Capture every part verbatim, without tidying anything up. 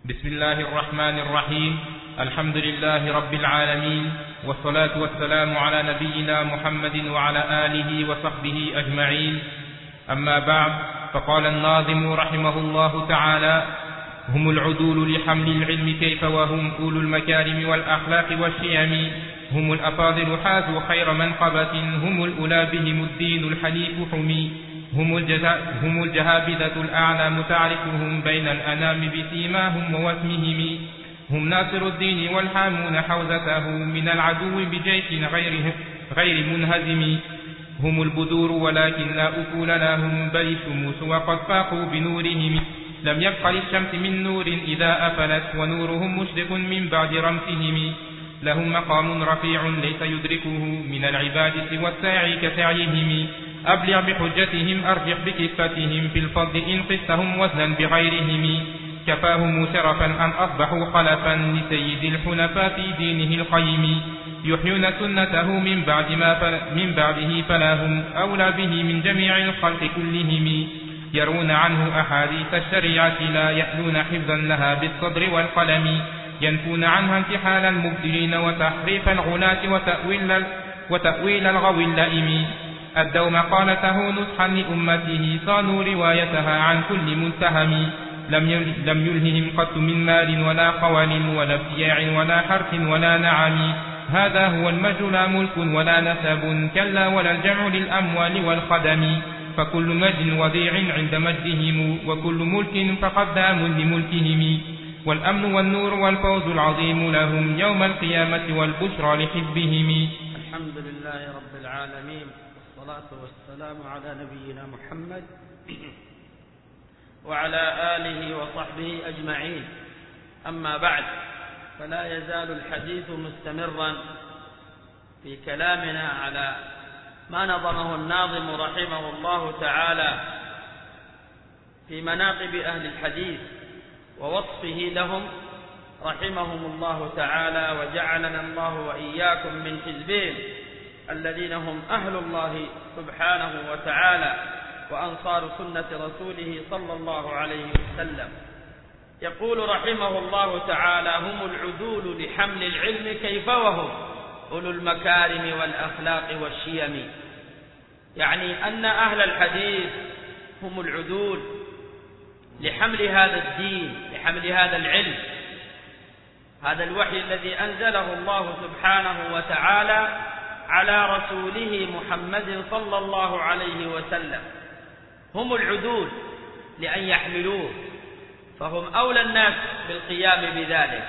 بسم الله الرحمن الرحيم. الحمد لله رب العالمين، والصلاة والسلام على نبينا محمد وعلى آله وصحبه أجمعين. أما بعد، فقال الناظم رحمه الله تعالى: هم العدول لحمل العلم كيف وهم أولو المكارم والأخلاق والشيم، هم الأفاضل حازوا خير منقبة، هم الأولى بهم الدين الحنيف حمي، هم, هم الجهابذة الأعلام تعرفهم بين الأنام بسيماهم ووسمهم، هم ناصر الدين والحامون حوزته من العدو بجيش غير, غير منهزم، هم البدور ولكن لا أفول لهم بل الشموس وقد فاقوا بنورهم، لم يبق للشمس من نور إذا أفلت ونورهم مشرق من بعد رمسهم، لهم مقام رفيع ليس يدركه من العباد سوى الساعي كسعيهم، أبلغ بحجتهم أرجح بكفتهم في الفضل إن قستهم وزنا بغيرهم، كفاهم شرفا أن أصبحوا خلفا لسيد الحنفاء في دينه القيم، يحيون سنته من بعد ما من بعده فلا هم أولى به من جميع الخلق كلهم، يرون عنه أحاديث الشريعة لا يألون حفظا لها بالصدر والقلم، ينفون عنها انتحال المبدلين وتحريف الغلاة وتأويل, وتأويل الغوي اللئيم، أدوا مقالته نصحا لأمته صانوا روايتها عن كل متهم، لم يلههم قط من مال ولا قوال ولا ابتياع ولا حرث ولا نعم، هذا هو المجد لا ملك ولا نسب كلا ولا الجمع للأموال والخدم، فكل مجد وضيع عند مجدهم وكل ملك فقدام لملكهم، والأمن والنور والفوز العظيم لهم يوم القيامة والبشرى لحزبهم. الحمد لله رب العالمين، والصلاة والسلام على نبينا محمد وعلى آله وصحبه أجمعين. أما بعد، فلا يزال الحديث مستمرا في كلامنا على ما نظمه الناظم رحمه الله تعالى في مناقب أهل الحديث ووصفه لهم رحمهم الله تعالى، وجعلنا الله وإياكم من حزبهم الذين هم أهل الله سبحانه وتعالى وأنصار سنة رسوله صلى الله عليه وسلم. يقول رحمه الله تعالى: هم العدول لحمل العلم كيف وهم أولو المكارم والأخلاق والشيم، يعني أن أهل الحديث هم العدول لحمل هذا الدين، لحمل هذا العلم، هذا الوحي الذي أنزله الله سبحانه وتعالى على رسوله محمد صلى الله عليه وسلم، هم العدول لأن يحملوه، فهم أولى الناس بالقيام بذلك.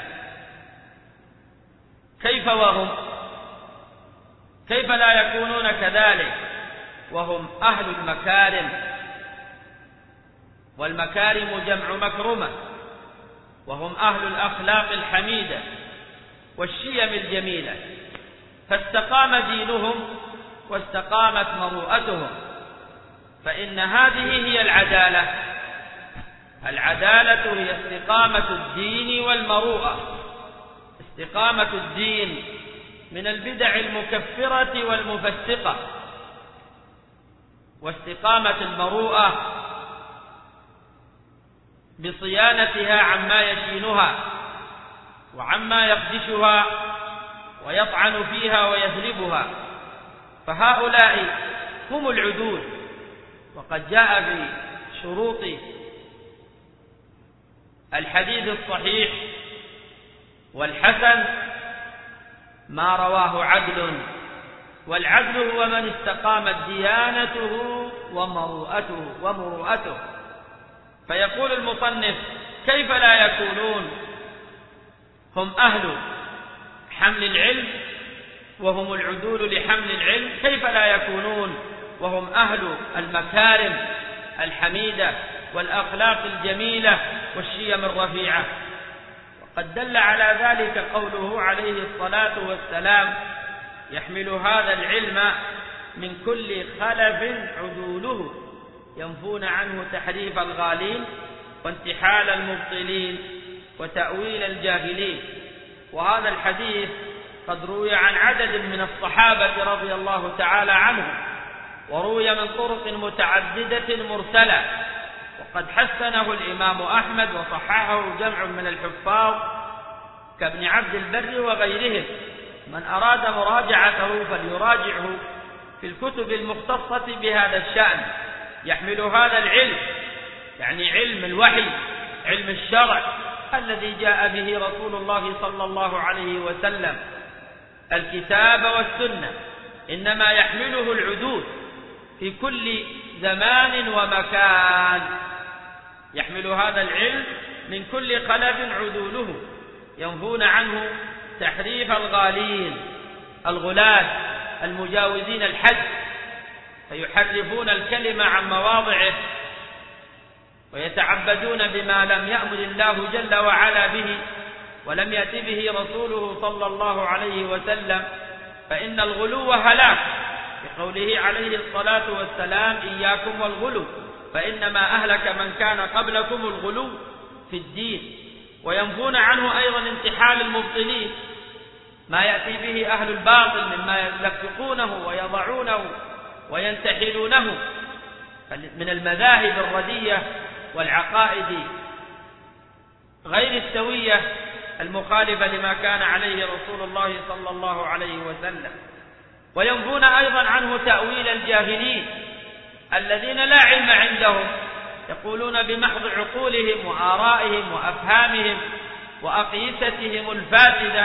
كيف وهم؟ كيف لا يكونون كذلك وهم أهل المكارم، والمكارم جمع مكرمة، وهم أهل الأخلاق الحميدة والشيم الجميلة، فاستقام دينهم واستقامت مروءتهم، فإن هذه هي العدالة. العدالة هي استقامة الدين والمروءة، استقامة الدين من البدع المكفرة والمفسقة، واستقامة المروءة بصيانتها عما يشينها وعما يخدشها ويطعن فيها ويهلبها، فهؤلاء هم العدول. وقد جاء في شروط الحديث الصحيح والحسن ما رواه عدل، والعدل هو من استقامت ديانته ومروءته ومروءته. فيقول المصنف: كيف لا يكونون هم أهل حمل العلم وهم العدول لحمل العلم، كيف لا يكونون وهم أهل المكارم الحميدة والأخلاق الجميلة والشيم الرفيعة؟ وقد دل على ذلك قوله عليه الصلاة والسلام: يحمل هذا العلم من كل خلف عدوله ينفون عنه تحريف الغالين وانتحال المبطلين وتأويل الجاهلين. وهذا الحديث قد روي عن عدد من الصحابة رضي الله تعالى عنهم، وروي من طرق متعددة مرسلة، وقد حسنه الإمام أحمد وصححه جمع من الحفاظ كابن عبد البر وغيرهم. من أراد مراجعته فليراجعه في الكتب المختصة بهذا الشأن، يحمل هذا العلم، يعني علم الوحي، علم الشرع الذي جاء به رسول الله صلى الله عليه وسلم، الكتاب والسنة، إنما يحمله العدول في كل زمان ومكان، يحمل هذا العلم من كل خلف عدوله، ينفون عنه تحريف الغالين الغلاة المجاوزين الحد، فيحرفون الكلمة عن مواضعه ويتعبدون بما لم يأمر الله جل وعلا به ولم يأت به رسوله صلى الله عليه وسلم، فإن الغلو هلاك، بقوله عليه الصلاة والسلام: إياكم والغلو فإنما أهلك من كان قبلكم الغلو في الدين. وينفون عنه أيضا انتحال المبطلين، ما يأتي به أهل الباطل مما يلفقونه ويضعونه وينتحلونه من المذاهب الردية والعقائد غير السوية المخالفة لما كان عليه رسول الله صلى الله عليه وسلم. وينفون أيضا عنه تأويل الجاهلين الذين لا علم عندهم، يقولون بمحض عقولهم وآرائهم وأفهامهم وأقيستهم الفاسدة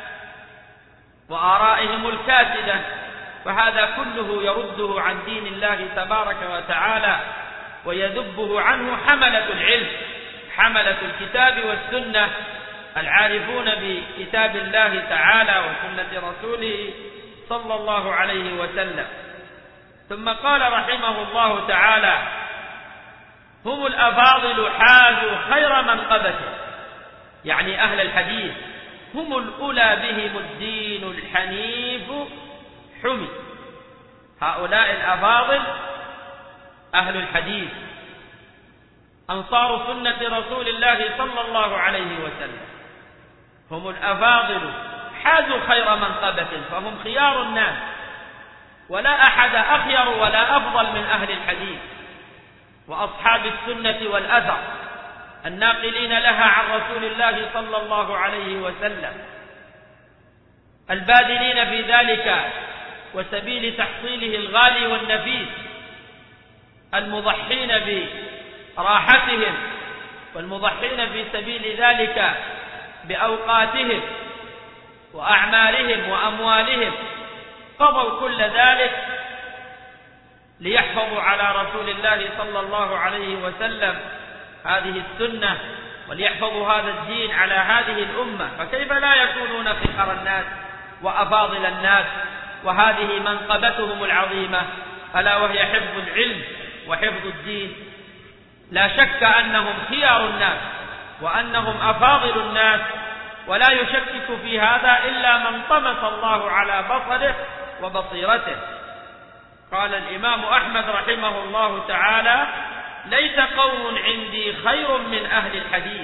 وآرائهم الكاسدة، فهذا كله يرده عن دين الله تبارك وتعالى ويذبه عنه حملة العلم، حملة الكتاب والسنة، العارفون بكتاب الله تعالى وسنة رسوله صلى الله عليه وسلم. ثم قال رحمه الله تعالى: هم الأفاضل حازوا خير منقبة، يعني أهل الحديث، هم الأولى بهم الدين الحنيف حمي. هؤلاء الأفاضل أهل الحديث، أنصار سنة رسول الله صلى الله عليه وسلم، هم الأفاضل حازوا خير منقبة، فهم خيار الناس، ولا أحد أخير ولا أفضل من أهل الحديث وأصحاب السنة والأثر الناقلين لها عن رسول الله صلى الله عليه وسلم، الباذلين في ذلك وسبيل تحصيله الغالي والنفيس، المضحين براحتهم والمضحين في سبيل ذلك بأوقاتهم وأعمالهم وأموالهم، قضوا كل ذلك ليحفظوا على رسول الله صلى الله عليه وسلم هذه السنة وليحفظوا هذا الدين على هذه الأمة، فكيف لا يكونون خيار الناس وأفاضل الناس؟ وهذه منقبتهم العظيمة، ألا وهي حفظ العلم وحفظ الدين. لا شك أنهم خيار الناس وأنهم أفاضل الناس، ولا يشكك في هذا إلا من طمس الله على بصره وبصيرته. قال الإمام أحمد رحمه الله تعالى: ليس قوم عندي خير من أهل الحديث،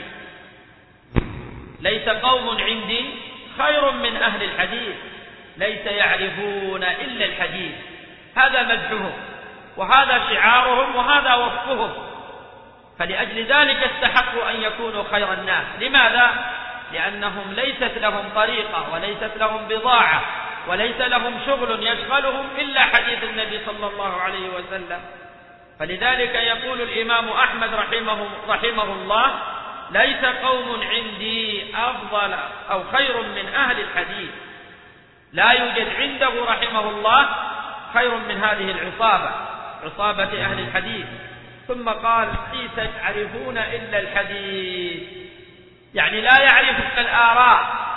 ليس قوم عندي خير من أهل الحديث، ليس يعرفون إلا الحديث. هذا مدحهم وهذا شعارهم وهذا وصفهم، فلأجل ذلك استحقوا أن يكونوا خير الناس. لماذا؟ لأنهم ليست لهم طريقة وليست لهم بضاعة وليس لهم شغل يشغلهم إلا حديث النبي صلى الله عليه وسلم. فلذلك يقول الإمام أحمد رحمه, رحمه الله: ليس قوم عندي أفضل أو خير من أهل الحديث. لا يوجد عنده رحمه الله خير من هذه العصابة، عصابة أهل الحديث. ثم قال: ليس يعرفون إلا الحديث، يعني لا يعرفون الآراء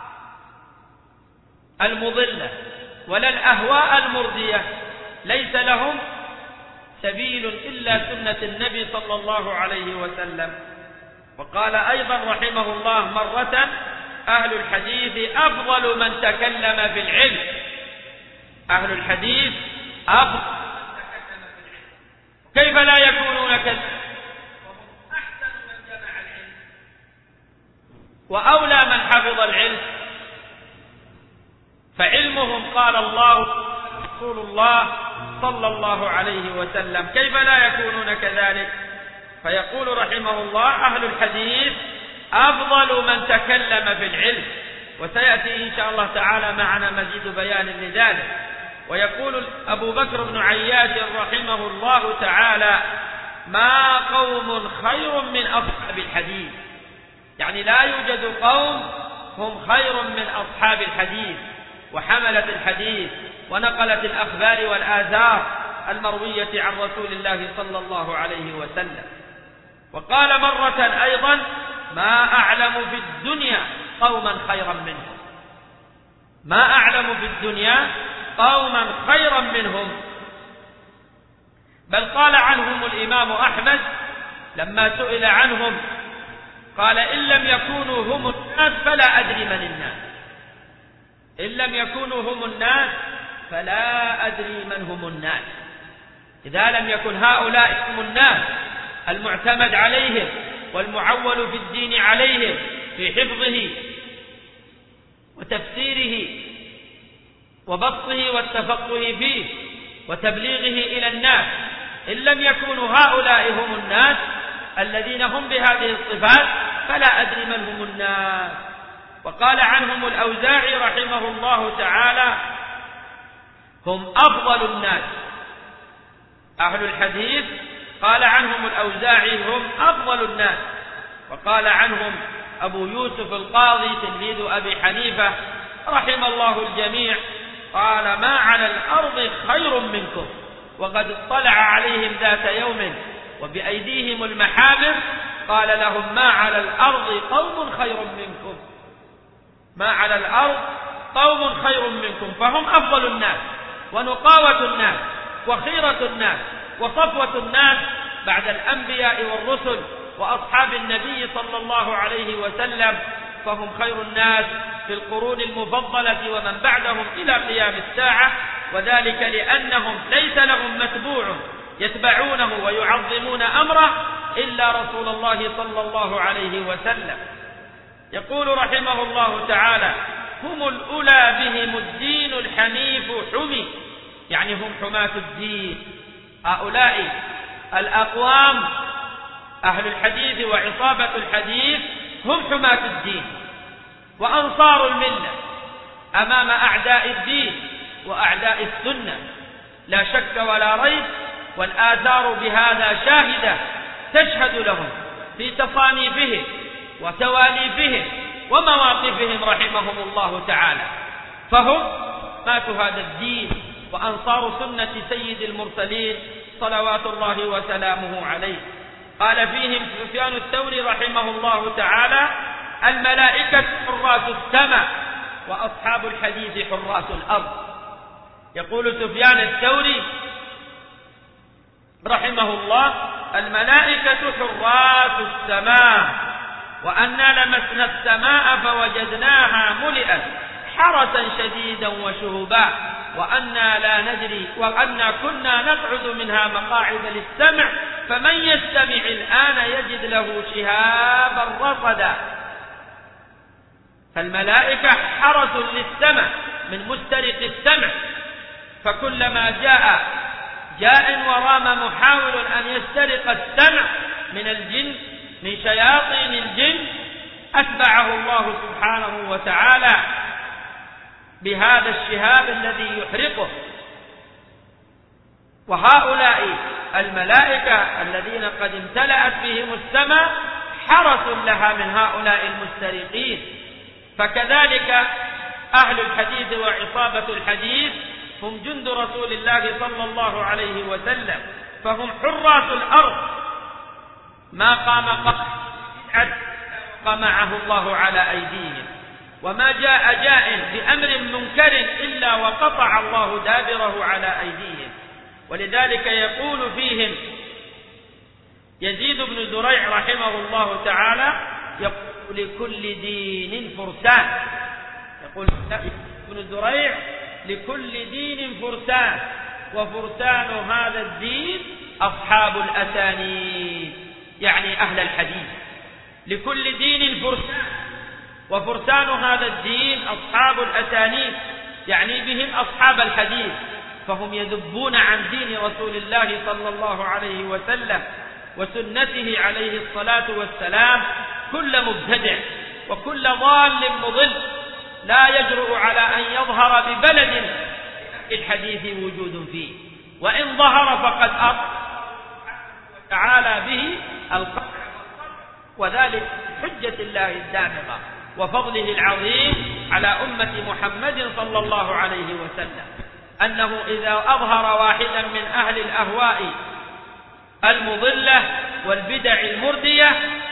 المضلة ولا الأهواء المرضية، ليس لهم سبيل إلا سنة النبي صلى الله عليه وسلم. وقال أيضا رحمه الله مرة: أهل الحديث أفضل من تكلم في العلم. أهل الحديث أفضل من تكلم في العلم. كيف لا يكونون كذلك وهم أحسن من جمع العلم وأولى من حفظ العلم؟ فعلمهم قال الله رسول الله صلى الله عليه وسلم، كيف لا يكونون كذلك؟ فيقول رحمه الله: أهل الحديث أفضل من تكلم في العلم، وسيأتي إن شاء الله تعالى معنا مزيد بيان لذلك. ويقول أبو بكر بن عياش رحمه الله تعالى: ما قوم خير من أصحاب الحديث، يعني لا يوجد قوم هم خير من أصحاب الحديث وحملة الحديث ونقلة الأخبار والآثار المروية عن رسول الله صلى الله عليه وسلم. وقال مرة أيضا: ما أعلم في الدنيا قوما خيرا منهم، ما أعلم في الدنيا قوما خيرا منهم. بل قال عنهم الإمام أحمد لما سئل عنهم قال: إن لم يكونوا هم الناس فلا أدري من الناس، إن لم يكونوا هم الناس فلا أدري من هم الناس. إذا لم يكن هؤلاء هم الناس المعتمد عليهم والمعول في الدين عليهم في حفظه وتفسيره وبسطه والتفقه فيه وتبليغه إلى الناس، إن لم يكونوا هؤلاء هم الناس الذين هم بهذه الصفات فلا أدري من هم الناس. وقال عنهم الأوزاعي رحمه الله تعالى: هم أفضل الناس. أهل الحديث قال عنهم الأوزاعي هم أفضل الناس. وقال عنهم أبو يوسف القاضي تلميذ أبي حنيفة رحم الله الجميع: قال: ما على الأرض خير منكم. وقد اطلع عليهم ذات يوم وبأيديهم المحابر قال لهم: ما على الأرض قوم خير منكم، ما على الأرض قوم خير منكم. فهم أفضل الناس ونقاوة الناس وخيرة الناس وصفوة الناس بعد الأنبياء والرسل وأصحاب النبي صلى الله عليه وسلم، فهم خير الناس في القرون المفضلة ومن بعدهم إلى قيام الساعة. وذلك لأنهم ليس لهم متبوع يتبعونه ويعظمون أمره إلا رسول الله صلى الله عليه وسلم. يقول رحمه الله تعالى: هم الأولى بهم الدين الحنيف حمي، يعني هم حماة الدين. هؤلاء الأقوام أهل الحديث وعصابة الحديث هم حماة الدين وأنصار الملة أمام أعداء الدين وأعداء السنة، لا شك ولا ريب. والآثار بهذا شاهدة تشهد لهم في تصانيفهم وتواليفهم ومواقفهم رحمهم الله تعالى. فهم ماتوا هذا الدين وأنصار سنة سيد المرسلين صلوات الله وسلامه عليه. قال فيهم سفيان الثوري رحمه الله تعالى: الملائكة حراس السماء وأصحاب الحديث حراس الأرض. يقول سفيان الثوري رحمه الله: الملائكة حراس السماء، وأنا لمسنا السماء فوجدناها ملئت حرسا شديدا وشهبا، وأنا لا ندري وأنا كنا نقعد منها مقاعد للسمع، فمن يستمع الآن يجد له شهابا رصدا. فالملائكة حرس للسمع من مسترق السمع، فكلما جاء جاء ورام محاول أن يسترق السمع من الجن من شياطين الجن أتبعه الله سبحانه وتعالى بهذا الشهاب الذي يحرقه. وهؤلاء الملائكة الذين قد امتلأت بهم السماء حرس لها من هؤلاء المسترقين. فكذلك أهل الحديث وعصابة الحديث هم جند رسول الله صلى الله عليه وسلم، فهم حراس الأرض. ما قام قطع قمعه الله على أيديهم، وما جاء جاء بأمر منكر إلا وقطع الله دابره على أيديهم. ولذلك يقول فيهم يزيد بن زريع رحمه الله تعالى: يقول لكل دين فرسان. يقول ابن زريع: لكل دين فرسان، وفرسان هذا الدين أصحاب الأسانيد، يعني أهل الحديث. لكل دين فرسان، وفرسان هذا الدين أصحاب الأسانيد، يعني بهم أصحاب الحديث، فهم يذبون عن دين رسول الله صلى الله عليه وسلم وسنته عليه الصلاة والسلام كل مبتدع وكل ضال مضل لا يجرؤ على أن يظهر ببلد الحديث وجود فيه، وإن ظهر فقد أرى تعالى به القطع، وذلك حجة الله الدامغة وفضله العظيم على أمة محمد صلى الله عليه وسلم، أنه إذا أظهر واحدا من أهل الأهواء المضلة والبدع المردية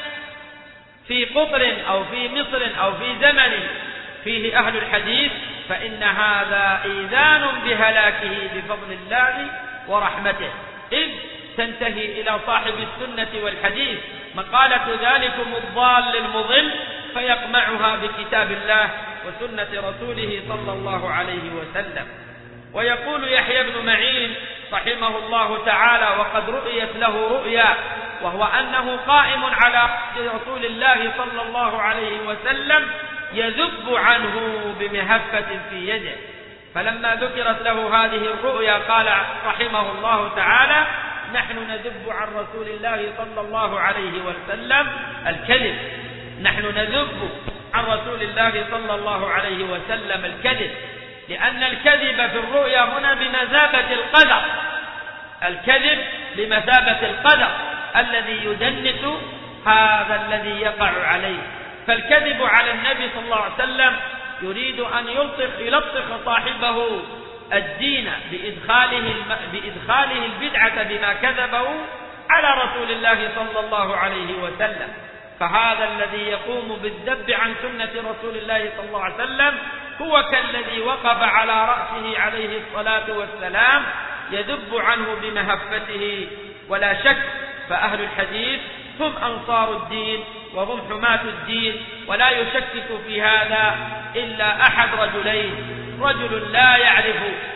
في قطر أو في مصر أو في زمن فيه أهل الحديث، فإن هذا إيذان بهلاكه بفضل الله ورحمته، إذ تنتهي إلى صاحب السنة والحديث مقالة ذلكم الضال المضل فيقمعها بكتاب الله وسنة رسوله صلى الله عليه وسلم. ويقول يحيى بن معين رحمه الله تعالى وقد رؤيت له رؤيا، وهو أنه قائم على رسول الله صلى الله عليه وسلم يذب عنه بمهفة في يده، فلما ذكرت له هذه الرؤيا قال رحمه الله تعالى: نحن نذب عن رسول الله صلى الله عليه وسلم الكذب، نحن نذب عن رسول الله صلى الله عليه وسلم الكذب، لأن الكذب في الرؤيا هنا بمثابة القدر، الكذب بمثابة القدر الذي يدنس هذا الذي يقع عليه. فالكذب على النبي صلى الله عليه وسلم يريد أن يلطخ يلطخ صاحبه الدين بإدخاله بإدخاله البدعة بما كذبه على رسول الله صلى الله عليه وسلم. فهذا الذي يقوم بالذب عن سنة رسول الله صلى الله عليه وسلم هو كالذي وقف على رأسه عليه الصلاة والسلام يذب عنه بمهفته. ولا شك فأهل الحديث هم أنصار الدين وهم حماة الدين، ولا يشكك في هذا إلا أحد رجلين: رجل لا يعرف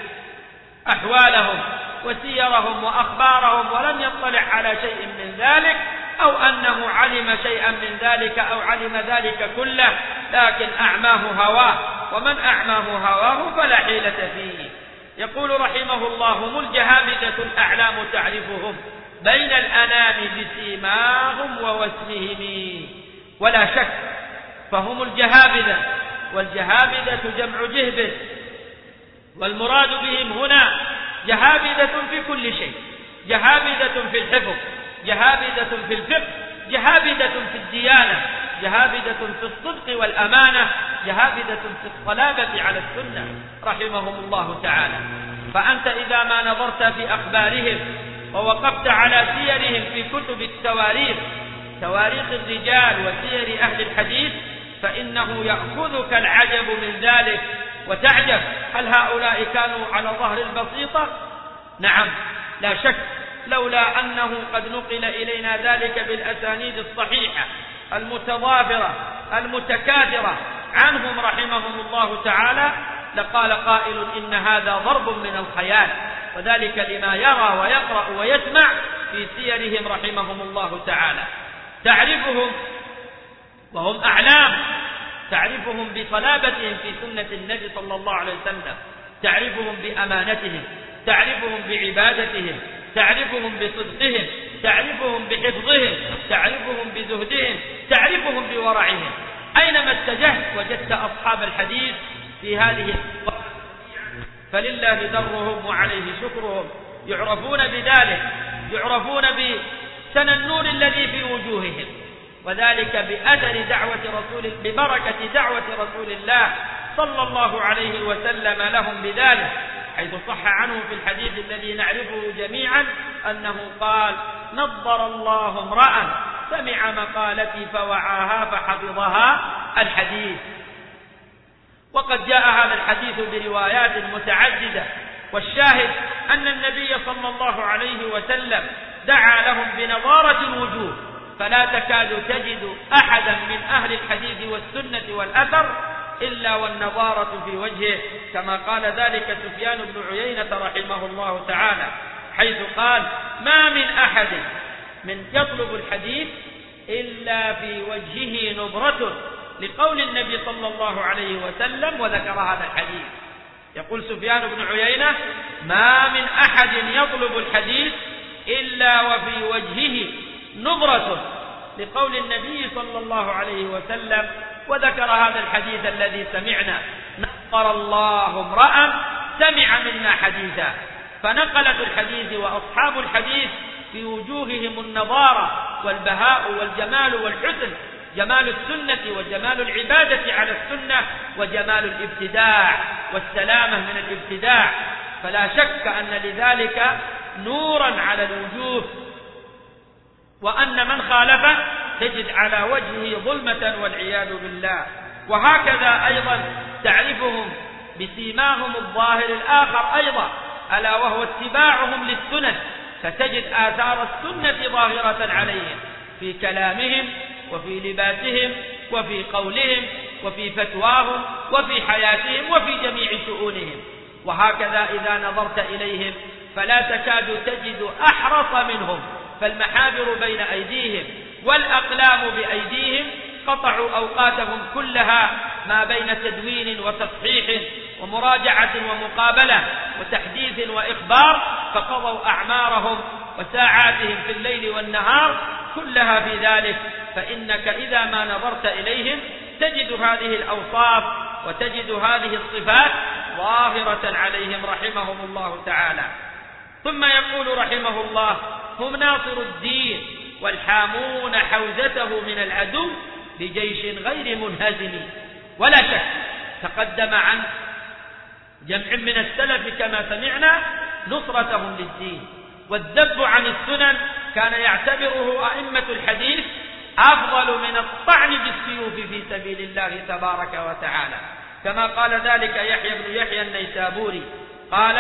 أحوالهم وسيرهم وأخبارهم ولم يطلع على شيء من ذلك، أو أنه علم شيئا من ذلك أو علم ذلك كله لكن أعماه هواه، ومن أعماه هواه فلا حيلة فيه. يقول رحمه الله: هم الجهابذة الأعلام تعرفهم بين الأنام بسيماهم ووسمهم. ولا شك فهم الجهابذة، والجهابذة جمع جهبذ، والمراد بهم هنا جهابذة في كل شيء: جهابذة في الحفظ، جهابذة في الفقه، جهابذة في الديانة، جهابذة في الصدق والأمانة، جهابذة في الصلابة على السنة رحمهم الله تعالى. فأنت إذا ما نظرت في أخبارهم ووقفت على سيرهم في كتب التواريخ، تواريخ الرجال وسير أهل الحديث، فإنه يأخذك العجب من ذلك وتعجب: هل هؤلاء كانوا على ظهر البسيطة؟ نعم لا شك، لولا أنه قد نقل إلينا ذلك بالأسانيد الصحيحة المتضافرة المتكاثرة عنهم رحمهم الله تعالى لقال قائل إن هذا ضرب من الخيال، وذلك لما يرى ويقرأ ويسمع في سيرهم رحمهم الله تعالى. تعرفهم وهم أعلام، تعرفهم بصلابتهم في سنة النبي صلى الله عليه وسلم، تعرفهم بأمانتهم، تعرفهم بعبادتهم، تعرفهم بصدقهم، تعرفهم بحفظهم، تعرفهم بزهدهم، تعرفهم بورعهم. أينما اتجهت وجدت أصحاب الحديث في هذه الصفات، فلله درهم وعليه شكرهم، يعرفون بذلك، يعرفون بسن النور الذي في وجوههم، وذلك بأثر دعوة رسول ببركة دعوة رسول الله صلى الله عليه وسلم لهم بذلك، حيث صح عنه في الحديث الذي نعرفه جميعا أنه قال: نضر الله امرأ سمع مقالتي فوعاها فحفظها الحديث. وقد جاء هذا الحديث بروايات متعددة، والشاهد أن النبي صلى الله عليه وسلم دعا لهم بنضارة الوجوه، فلا تكاد تجد أحدا من أهل الحديث والسنة والأثر إلا والنضارة في وجهه، كما قال ذلك سفيان بن عيينة رحمه الله تعالى، حيث قال: ما من أحد من يطلب الحديث إلا في وجهه نضرة، لقول النبي صلى الله عليه وسلم، وذكر هذا الحديث. يقول سفيان بن عيينة: ما من أحد يطلب الحديث إلا وفي وجهه نظرة لقول النبي صلى الله عليه وسلم، وذكر هذا الحديث الذي سمعنا: نصر الله امرأ سمع منا حديثا. فنقلت الحديث وأصحاب الحديث في وجوههم النضارة والبهاء والجمال والحسن، جمال السنة وجمال العبادة على السنة وجمال الابتداع والسلامة من الابتداع. فلا شك أن لذلك نورا على الوجوه، وأن من خالفه تجد على وجهه ظلمة والعياذ بالله. وهكذا أيضا تعرفهم بسيماهم الظاهر الآخر أيضا، ألا وهو اتباعهم للسنن، فتجد آثار السنة ظاهرة عليهم في كلامهم وفي لباسهم وفي قولهم وفي فتواهم وفي حياتهم وفي جميع شؤونهم. وهكذا إذا نظرت إليهم فلا تكاد تجد أحرص منهم، فالمحابر بين أيديهم والأقلام بأيديهم، قطعوا أوقاتهم كلها ما بين تدوين وتصحيح ومراجعة ومقابلة وتحديث وإخبار، فقضوا أعمارهم وساعاتهم في الليل والنهار كلها في ذلك. فإنك إذا ما نظرت إليهم تجد هذه الأوصاف وتجد هذه الصفات ظاهرة عليهم رحمهم الله تعالى. ثم يقول رحمه الله: هم ناصر الدين والحامون حوزته من العدو بجيش غير منهزم. ولا شك تقدم عن جمع من السلف كما سمعنا نصرتهم للدين، والذب عن السنن كان يعتبره أئمة الحديث أفضل من الطعن بالسيوف في سبيل الله تبارك وتعالى، كما قال ذلك يحيى بن يحيى النيسابوري قال: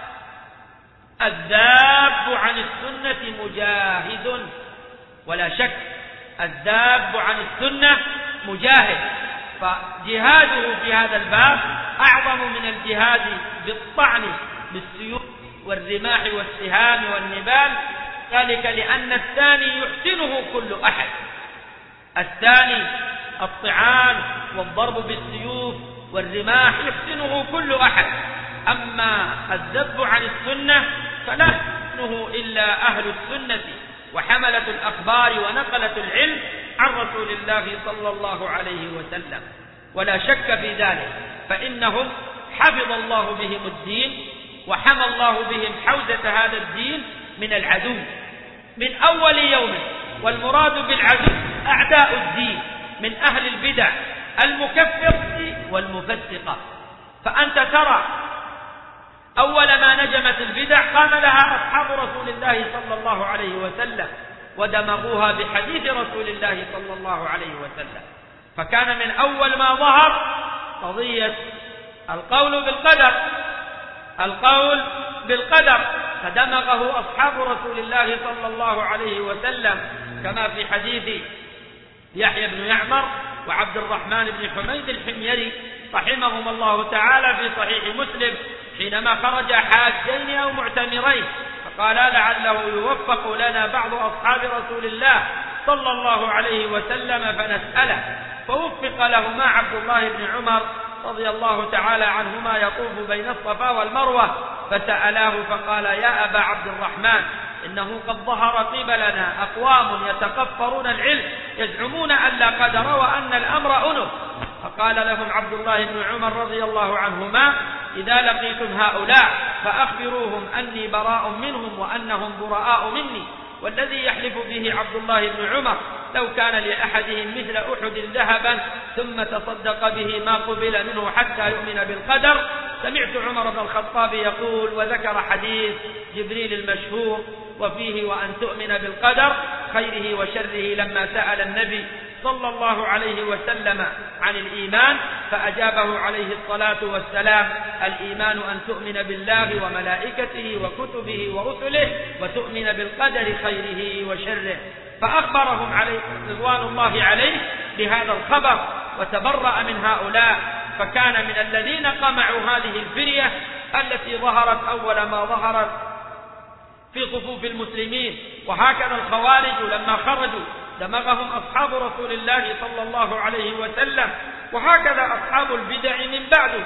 الذاب عن السنة مجاهد. ولا شك الذاب عن السنة مجاهد، فجهاده في هذا الباب أعظم من الجهاد بالطعن بالسيوف والرماح والسهام والنبال، ذلك لأن الثاني يحسنه كل أحد. الثاني الطعان والضرب بالسيوف والرماح يحسنه كل أحد، أما الذب عن السنة فلا يحسنه إلا أهل السنة وحملة الأخبار ونقلة العلم عن رسول الله صلى الله عليه وسلم. ولا شك في ذلك، فإنهم حفظ الله بهم الدين وحمى الله بهم حوزة هذا الدين من العدو من أول يوم. والمراد بالعدو أعداء الدين من أهل البدع المكفرة والمفسقة. فأنت ترى أول ما نجمت البدع قام لها أصحاب رسول الله صلى الله عليه وسلم ودمغوها بحديث رسول الله صلى الله عليه وسلم. فكان من أول ما ظهر قضية القول بالقدر، القول بالقدر فدمغه أصحاب رسول الله صلى الله عليه وسلم، كما في حديث يحيى بن يعمر وعبد الرحمن بن حميد الحميري رحمهم الله تعالى في صحيح مسلم، حينما خرج حاجين أو معتمرين فقالا لعله يوفق لنا بعض أصحاب رسول الله صلى الله عليه وسلم فنسأله، فوفق لهما عبد الله بن عمر رضي الله تعالى عنهما يطوف بين الصفا والمروة، فسألاه فقال: يا أبا عبد الرحمن، إنه قد ظهر قبلنا أقوام يتقفرون العلم يزعمون أن لا قدر وأن الأمر أنف. فقال لهم عبد الله بن عمر رضي الله عنهما: إذا لقيتم هؤلاء فأخبروهم أني براء منهم وأنهم براء مني. والذي يحلف به عبد الله بن عمر لو كان لأحدهم مثل أحد ذهبا ثم تصدق به ما قبل منه حتى يؤمن بالقدر. سمعت عمر بن الخطاب يقول، وذكر حديث جبريل المشهور وفيه: وأن تؤمن بالقدر خيره وشره، لما سأل النبي صلى الله عليه وسلم عن الإيمان فأجابه عليه الصلاة والسلام: الإيمان أن تؤمن بالله وملائكته وكتبه ورسله وتؤمن بالقدر خيره وشره. فأخبرهم عليه رضوان الله عليه بهذا الخبر وتبرأ من هؤلاء، فكان من الذين قمعوا هذه الفرية التي ظهرت أول ما ظهرت في صفوف المسلمين. وهكذا الخوارج لما خرجوا دمغهم أصحاب رسول الله صلى الله عليه وسلم، وهكذا أصحاب البدع من بعده.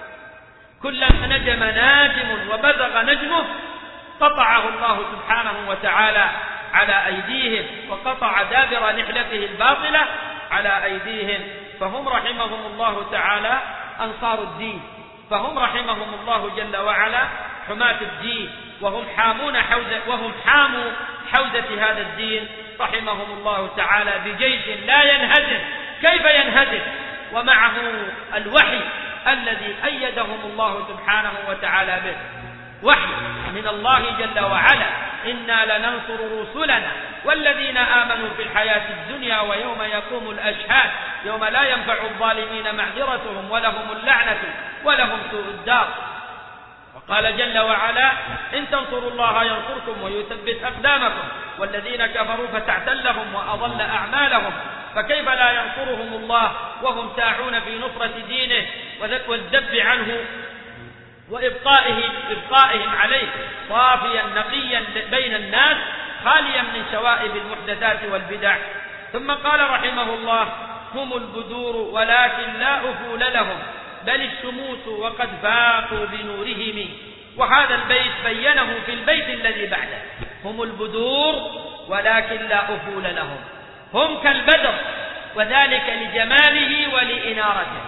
كلما نجم ناجم وبزغ نجمه قطعه الله سبحانه وتعالى على أيديهم، وقطع دابر نحلته الباطلة على أيديهم. فهم رحمهم الله تعالى أنصار الدين، فهم رحمهم الله جل وعلا حماة الدين، وهم حامون حوزة وهم حاموا حوزة هذا الدين رحمهم الله تعالى بجيش لا ينهزم. كيف ينهزم ومعه الوحي الذي أيدهم الله سبحانه وتعالى به؟ وحي من الله جل وعلا: إنا لننصر رسلنا والذين آمنوا في الحياة الدنيا ويوم يقوم الأشهاد يوم لا ينفع الظالمين معذرتهم ولهم اللعنة ولهم سوء الدار. وقال جل وعلا: إن تنصروا الله ينصركم ويثبت أقدامكم والذين كفروا فتعتلهم وأضل أعمالهم. فكيف لا ينصرهم الله وهم ساعون في نصرة دينه والذب عنه وإبقائه إبقائهم عليه صافيا نقيا بين الناس خاليا من شوائب المحدثات والبدع. ثم قال رحمه الله: هم البدور ولكن لا أفول لهم بل الشموس وقد فاقوا بنورهم. وهذا البيت بينه في البيت الذي بعده: هم البدور ولكن لا أفول لهم. هم كالبدر، وذلك لجماله ولإنارته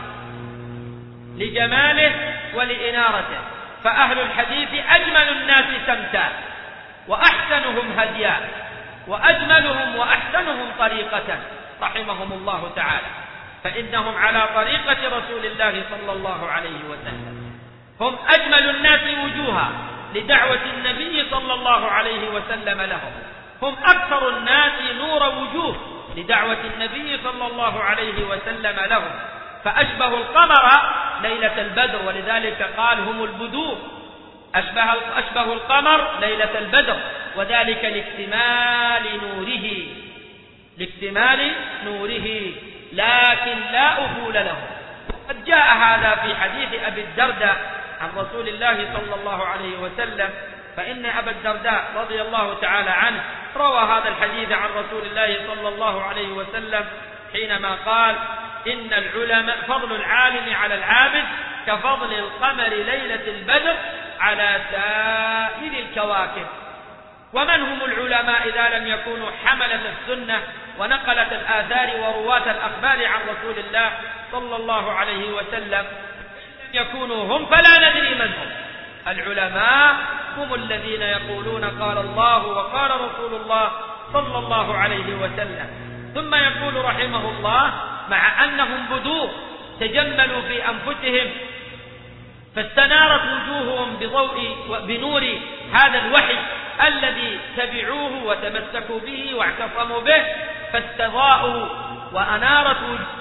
لجماله ولإنارته. فأهل الحديث أجمل الناس سمتا وأحسنهم هديا وأجملهم وأحسنهم طريقة رحمهم الله تعالى، فإنهم على طريقة رسول الله صلى الله عليه وسلم. هم أجمل الناس وجوها لدعوة النبي صلى الله عليه وسلم لهم. هم أكثر الناس نور وجوه لدعوة النبي صلى الله عليه وسلم لهم. فأشبه القمر ليلة البدر، ولذلك قال هم البدور. أشبه, أشبه القمر ليلة البدر، وذلك لاكتمال نوره لاكتمال نوره لكن لا أفول له. قد جاء هذا في حديث أبي الدرداء عن رسول الله صلى الله عليه وسلم، فإن أبا الدرداء رضي الله تعالى عنه روى هذا الحديث عن رسول الله صلى الله عليه وسلم حينما قال: إن العلماء فضل العالم على العابد كفضل القمر ليلة البدر على سائر الكواكب. ومن هم العلماء إذا لم يكونوا حملة السنة ونقلة الآثار ورواة الأخبار عن رسول الله صلى الله عليه وسلم؟ إن يكونوا هم فلا ندري من هم. العلماء هم الذين يقولون قال الله وقال رسول الله صلى الله عليه وسلم. ثم يقول رحمه الله: مع أنهم بدور تجملوا في أنفسهم فاستنارت وجوههم بضوء وبنور هذا الوحي الذي تبعوه وتمسكوا به واعتصموا به، فاستضاءوا وأنارت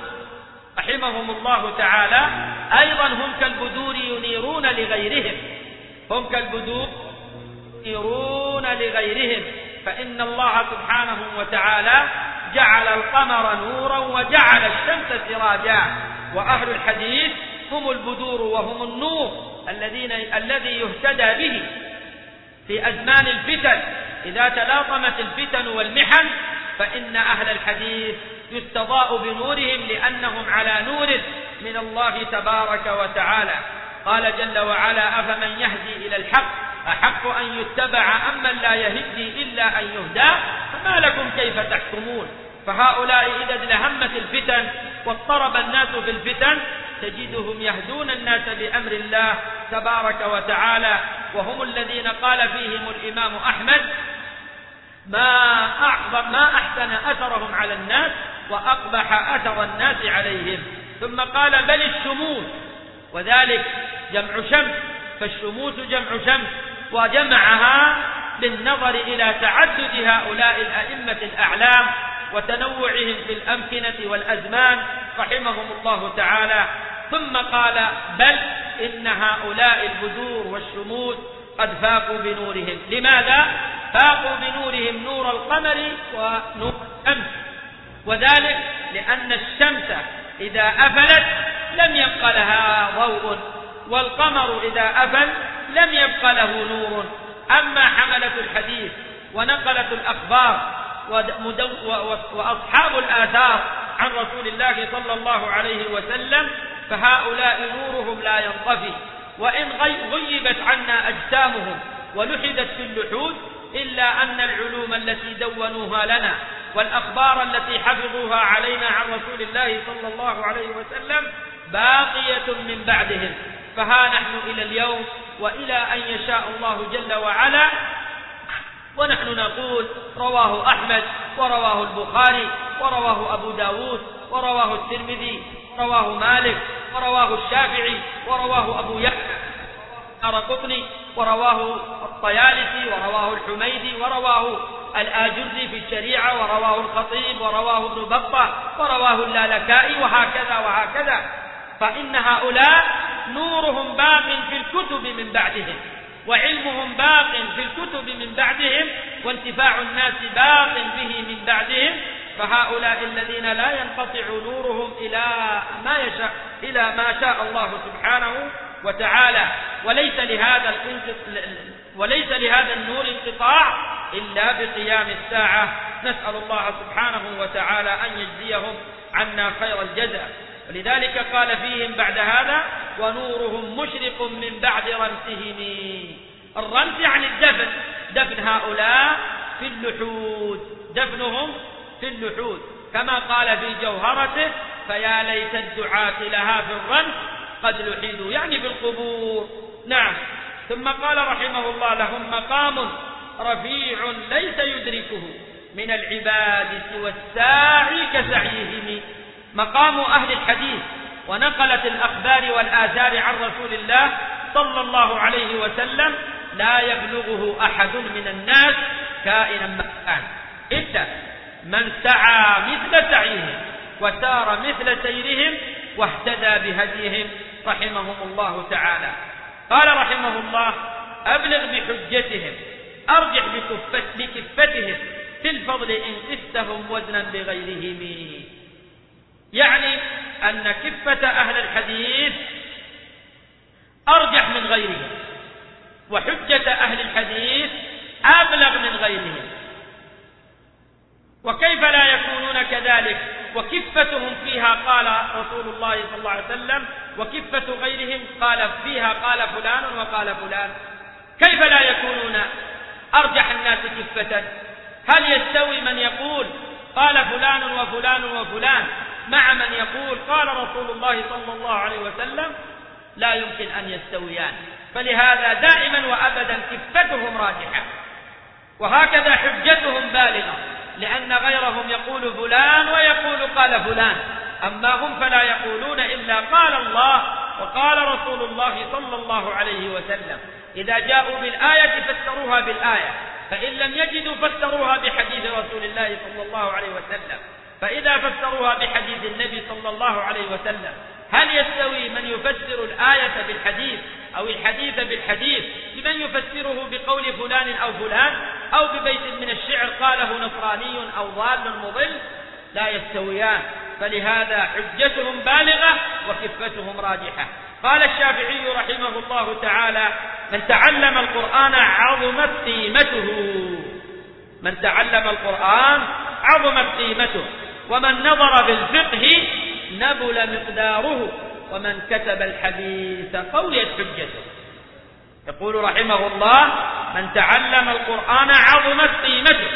رحمهم الله تعالى. أيضا هم كالبدور ينيرون لغيرهم هم كالبدور ينيرون لغيرهم فإن الله سبحانه وتعالى جعل القمر نورا وجعل الشمس سراجا. وأهل الحديث هم البدور وهم النور الذين الذي يهتدى به في أزمان الفتن. إذا تلاطمت الفتن والمحن فإن أهل الحديث يستضاء بنورهم لأنهم على نور من الله تبارك وتعالى. قال جل وعلا: أفمن يهدي إلى الحق أحق أن يتبع أمن لا يهدي إلا أن يهدى فما لكم كيف تحكمون. فهؤلاء إذا ازدهمت الفتن واضطرب الناس في الفتن تجدهم يهدون الناس بأمر الله تبارك وتعالى. وهم الذين قال فيهم الإمام أحمد: ما أعظم ما أحسن أثرهم على الناس وأقبح أثر الناس عليهم. ثم قال: بل الشموس، وذلك جمع شمس، فالشموس جمع شمس، وجمعها بالنظر إلى تعدد هؤلاء الأئمة الأعلام وتنوعهم في الأمكنة والأزمان رحمهم الله تعالى. ثم قال: بل إن هؤلاء البدور والشموس قد فاقوا بنورهم. لماذا فاقوا بنورهم؟ نور القمر ونور الشمس، وذلك لأن الشمس إذا أفلت لم يبق لها ضوء، والقمر إذا أفل لم يبق له نور. أما حملة الحديث ونقلة الأخبار وأصحاب الآثار عن رسول الله صلى الله عليه وسلم فهؤلاء نورهم لا ينطفي، وإن غيبت عنا أجسامهم ولحدت في اللحود إلا أن العلوم التي دونوها لنا والأخبار التي حفظوها علينا عن رسول الله صلى الله عليه وسلم باقية من بعدهم. فها نحن إلى اليوم وإلى أن يشاء الله جل وعلا ونحن نقول رواه أحمد ورواه البخاري ورواه أبو داود ورواه الترمذي ورواه مالك ورواه الشافعي ورواه أبو يحيى الدارقطني ورواه الطيالسي ورواه الحميدي ورواه الآجري في الشريعة ورواه الخطيب ورواه ابن بطة ورواه اللالكائي وهكذا وهكذا. فإن هؤلاء نورهم باق في الكتب من بعدهم وعلمهم باق في الكتب من بعدهم وانتفاع الناس باق به من بعدهم. فهؤلاء الذين لا ينقطع نورهم إلى ما يشاء إلى ما شاء الله سبحانه وتعالى. وليس لهذا وليس لهذا النور انقطاع إلا بقيام الساعة. نسأل الله سبحانه وتعالى أن يجزيهم عنا خير الجزاء. ولذلك قال فيهم بعد هذا ونورهم مشرق من بعد رمسهم. الرمس يعني الدفن، دفن هؤلاء في اللحود، دفنهم في اللحود كما قال في جوهرته فيا ليت الدعاة لها في الرمس قد لحدوا، يعني في القبور. نعم. ثم قال رحمه الله لهم مقام رفيع ليس يدركه من العباد سوى الساعي كسعيهم. مقام أهل الحديث ونقلت الأخبار والآثار عن رسول الله صلى الله عليه وسلم لا يبلغه أحد من الناس كائنا من كان إلا من سعى مثل سعيهم وسار مثل سيرهم واهتدى بهديهم رحمهم الله تعالى. قال رحمه الله أبلغ بحجتهم أرجح بكفتهم في الفضل إن قستهم وزنا بغيرهم. يعني أن كفة أهل الحديث أرجح من غيرهم وحجة أهل الحديث أبلغ من غيرهم. وكيف لا يكونون كذلك وكفتهم فيها قال رسول الله صلى الله عليه وسلم وكفة غيرهم قال فيها قال فلان وقال فلان؟ كيف لا يكونون أرجح الناس كفة؟ هل يستوي من يقول قال فلان وفلان وفلان مع من يقول قال رسول الله صلى الله عليه وسلم؟ لا يمكن أن يستويان. فلهذا دائما وأبدا كفتهم راجحة وهكذا حجتهم بالغة، لأن غيرهم يقول فلان ويقول قال فلان، أما هم فلا يقولون إلا قال الله وقال رسول الله صلى الله عليه وسلم. إذا جاءوا بالآية فسروها بالآية، فإن لم يجدوا فسروها بحديث رسول الله صلى الله عليه وسلم. فإذا فسروها بحديث النبي صلى الله عليه وسلم هل يستوي من يفسر الآية بالحديث أو الحديث بالحديث بمن يفسره بقول فلان أو فلان أو ببيت من الشعر قاله نصراني أو ضال مضل؟ لا يستويان. فلهذا حجتهم بالغة وكفتهم راجحة. قال الشافعي رحمه الله تعالى من تعلم القرآن عظمت قيمته، من تعلم القرآن عظمت قيمته، ومن نظر في الفقه نبل مقداره، ومن كتب الحديث قويت حجته. يقول رحمه الله من تعلم القرآن عظمت قيمته،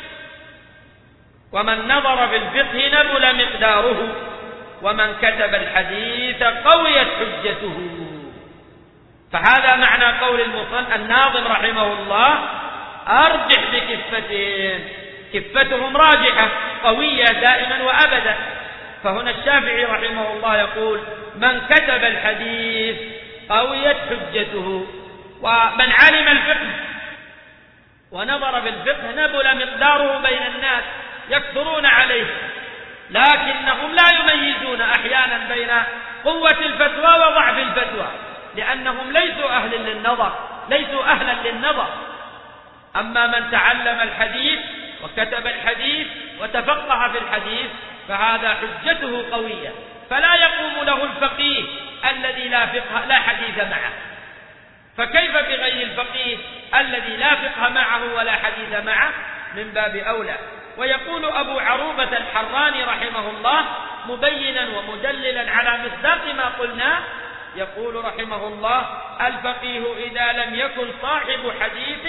ومن نظر في الفقه نبل مقداره، ومن كتب الحديث قويت حجته. فهذا معنى قول المصنف الناظم رحمه الله أرجح بكفتهم، كفتهم راجحة قوية دائما وأبدا. فهنا الشافعي رحمه الله يقول من كتب الحديث قويت حجته، ومن علم الفقه ونظر في الفقه نبل مقداره بين الناس يكثرون عليه، لكنهم لا يميزون أحيانا بين قوة الفتوى وضعف الفتوى، لأنهم ليسوا أهلا للنظر ليسوا أهلا للنظر. أما من تعلم الحديث وكتب الحديث وتفقه في الحديث فهذا حجته قوية، فلا يقوم له الفقيه الذي لا فقه لا حديث معه. فكيف بغير الفقيه الذي لا فقه معه ولا حديث معه؟ من باب أولى. ويقول أبو عروبة الحراني رحمه الله مبينا ومدللا على مصداق ما قلنا، يقول رحمه الله الفقيه إذا لم يكن صاحب حديث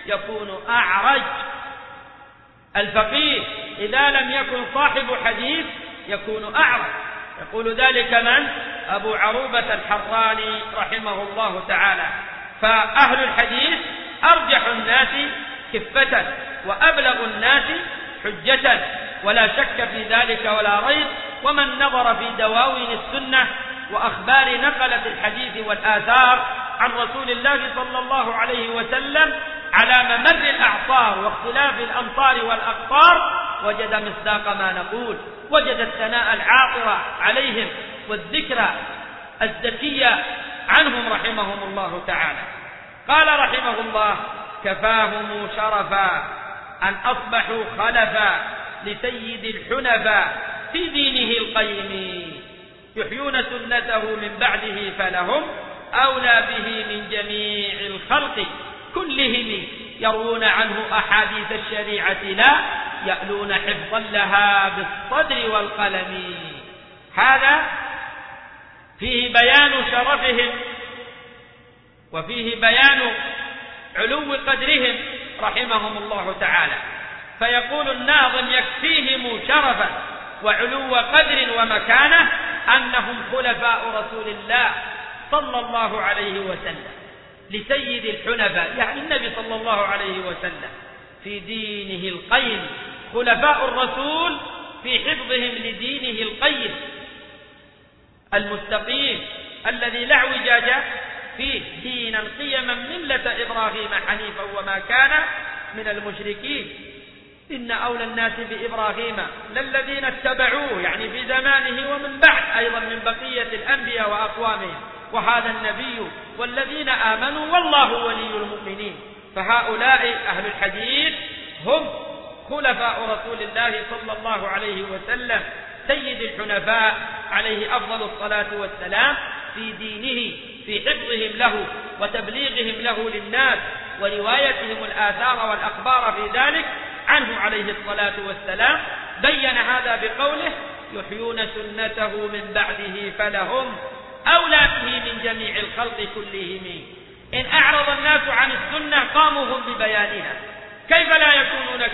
يكون أعرج. الفقيه إذا لم يكن صاحب حديث يكون أعرج. يقول ذلك من؟ أبو عروبة الحراني رحمه الله تعالى. فأهل الحديث أرجح الناس كفة وأبلغ الناس حجة، ولا شك في ذلك ولا ريب. ومن نظر في دواوين السنة وأخبار نقلة الحديث والآثار عن رسول الله صلى الله عليه وسلم على ممر الأعصار واختلاف الأمطار والأقطار وجد مصداق ما نقول، وجد الثناء العاطرة عليهم والذكرى الزكية عنهم رحمهم الله تعالى. قال رحمه الله: كفاهم شرفا أن أصبحوا خلفا لسيد الحنفاء في دينه القيم، يحيون سنته من بعده فلهم أولى به من جميع الخلق كلهم، يروون عنه أحاديث الشريعة لا يألون حفظا لها بالصدر والقلم. هذا فيه بيان شرفهم وفيه بيان علو قدرهم رحمهم الله تعالى. فيقول الناظم: يكفيهم شرفا وعلو قدر ومكانة أنهم خلفاء رسول الله صلى الله عليه وسلم لسيد الحنفاء، يعني النبي صلى الله عليه وسلم، في دينه القيم. خلفاء الرسول في حفظهم لدينه القيم المستقيم الذي لا اعوجاج فيه، دينا قيما ملة إبراهيم حنيفا وما كان من المشركين. إن أولى الناس بإبراهيم للذين اتبعوه، يعني في زمانه ومن بعد أيضا من بقية الأنبياء وأقوامهم، وهذا النبي والذين آمنوا والله ولي المؤمنين. فهؤلاء أهل الحديث هم خلفاء رسول الله صلى الله عليه وسلم سيد الحنفاء عليه أفضل الصلاة والسلام في دينه، في حفظهم له وتبليغهم له للناس وروايتهم الآثار والأخبار في ذلك عنه عليه الصلاة والسلام. بين هذا بقوله: يحيون سنته من بعده فلهم أولى به من جميع الخلق كلهم. إن أعرض الناس عن السنة قاموا هم ببيانها، كيف لا يكونون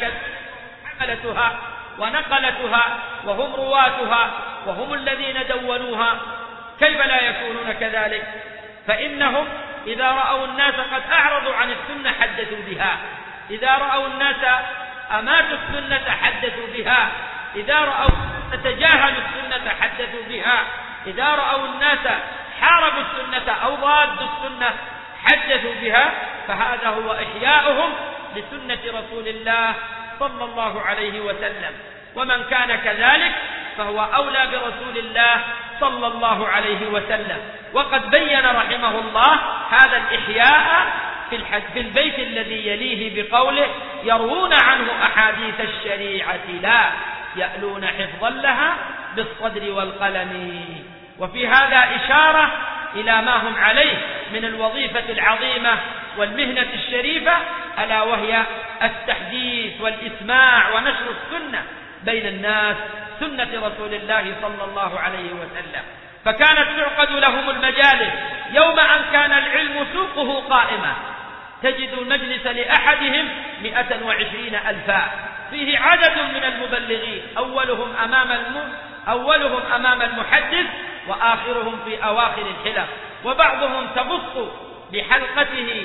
حملتها ونقلتها وهم رواتها وهم الذين دونوها؟ كيف لا يكونون كذلك؟ فإنهم إذا رأوا الناس قد أعرضوا عن السنة حدثوا بها، إذا رأوا الناس أماتوا السنة حدثوا بها، إذا رأوا تجاهلوا السنة حدثوا بها، إذا رأوا الناس حاربوا السنة أو ضادوا السنة حدثوا بها. فهذا هو إحياؤهم لسنة رسول الله صلى الله عليه وسلم. ومن كان كذلك فهو أولى برسول الله صلى الله عليه وسلم. وقد بين رحمه الله هذا الإحياء في البيت الذي يليه بقوله: يروون عنه أحاديث الشريعة لا يألون حفظا لها بالصدر والقلم. وفي هذا إشارة إلى ما هم عليه من الوظيفة العظيمة والمهنة الشريفة، ألا وهي التحديث والإسماع ونشر السنة بين الناس، سنة رسول الله صلى الله عليه وسلم. فكانت تعقد لهم المجالس يوم أن كان العلم سوقه قائمة، تجد المجلس لأحدهم مئة وعشرين ألفا، فيه عدد من المبلغين، أولهم أمام الم... أولهم أمام المحدث وآخرهم في أواخر الحلق، وبعضهم تبص بحلقته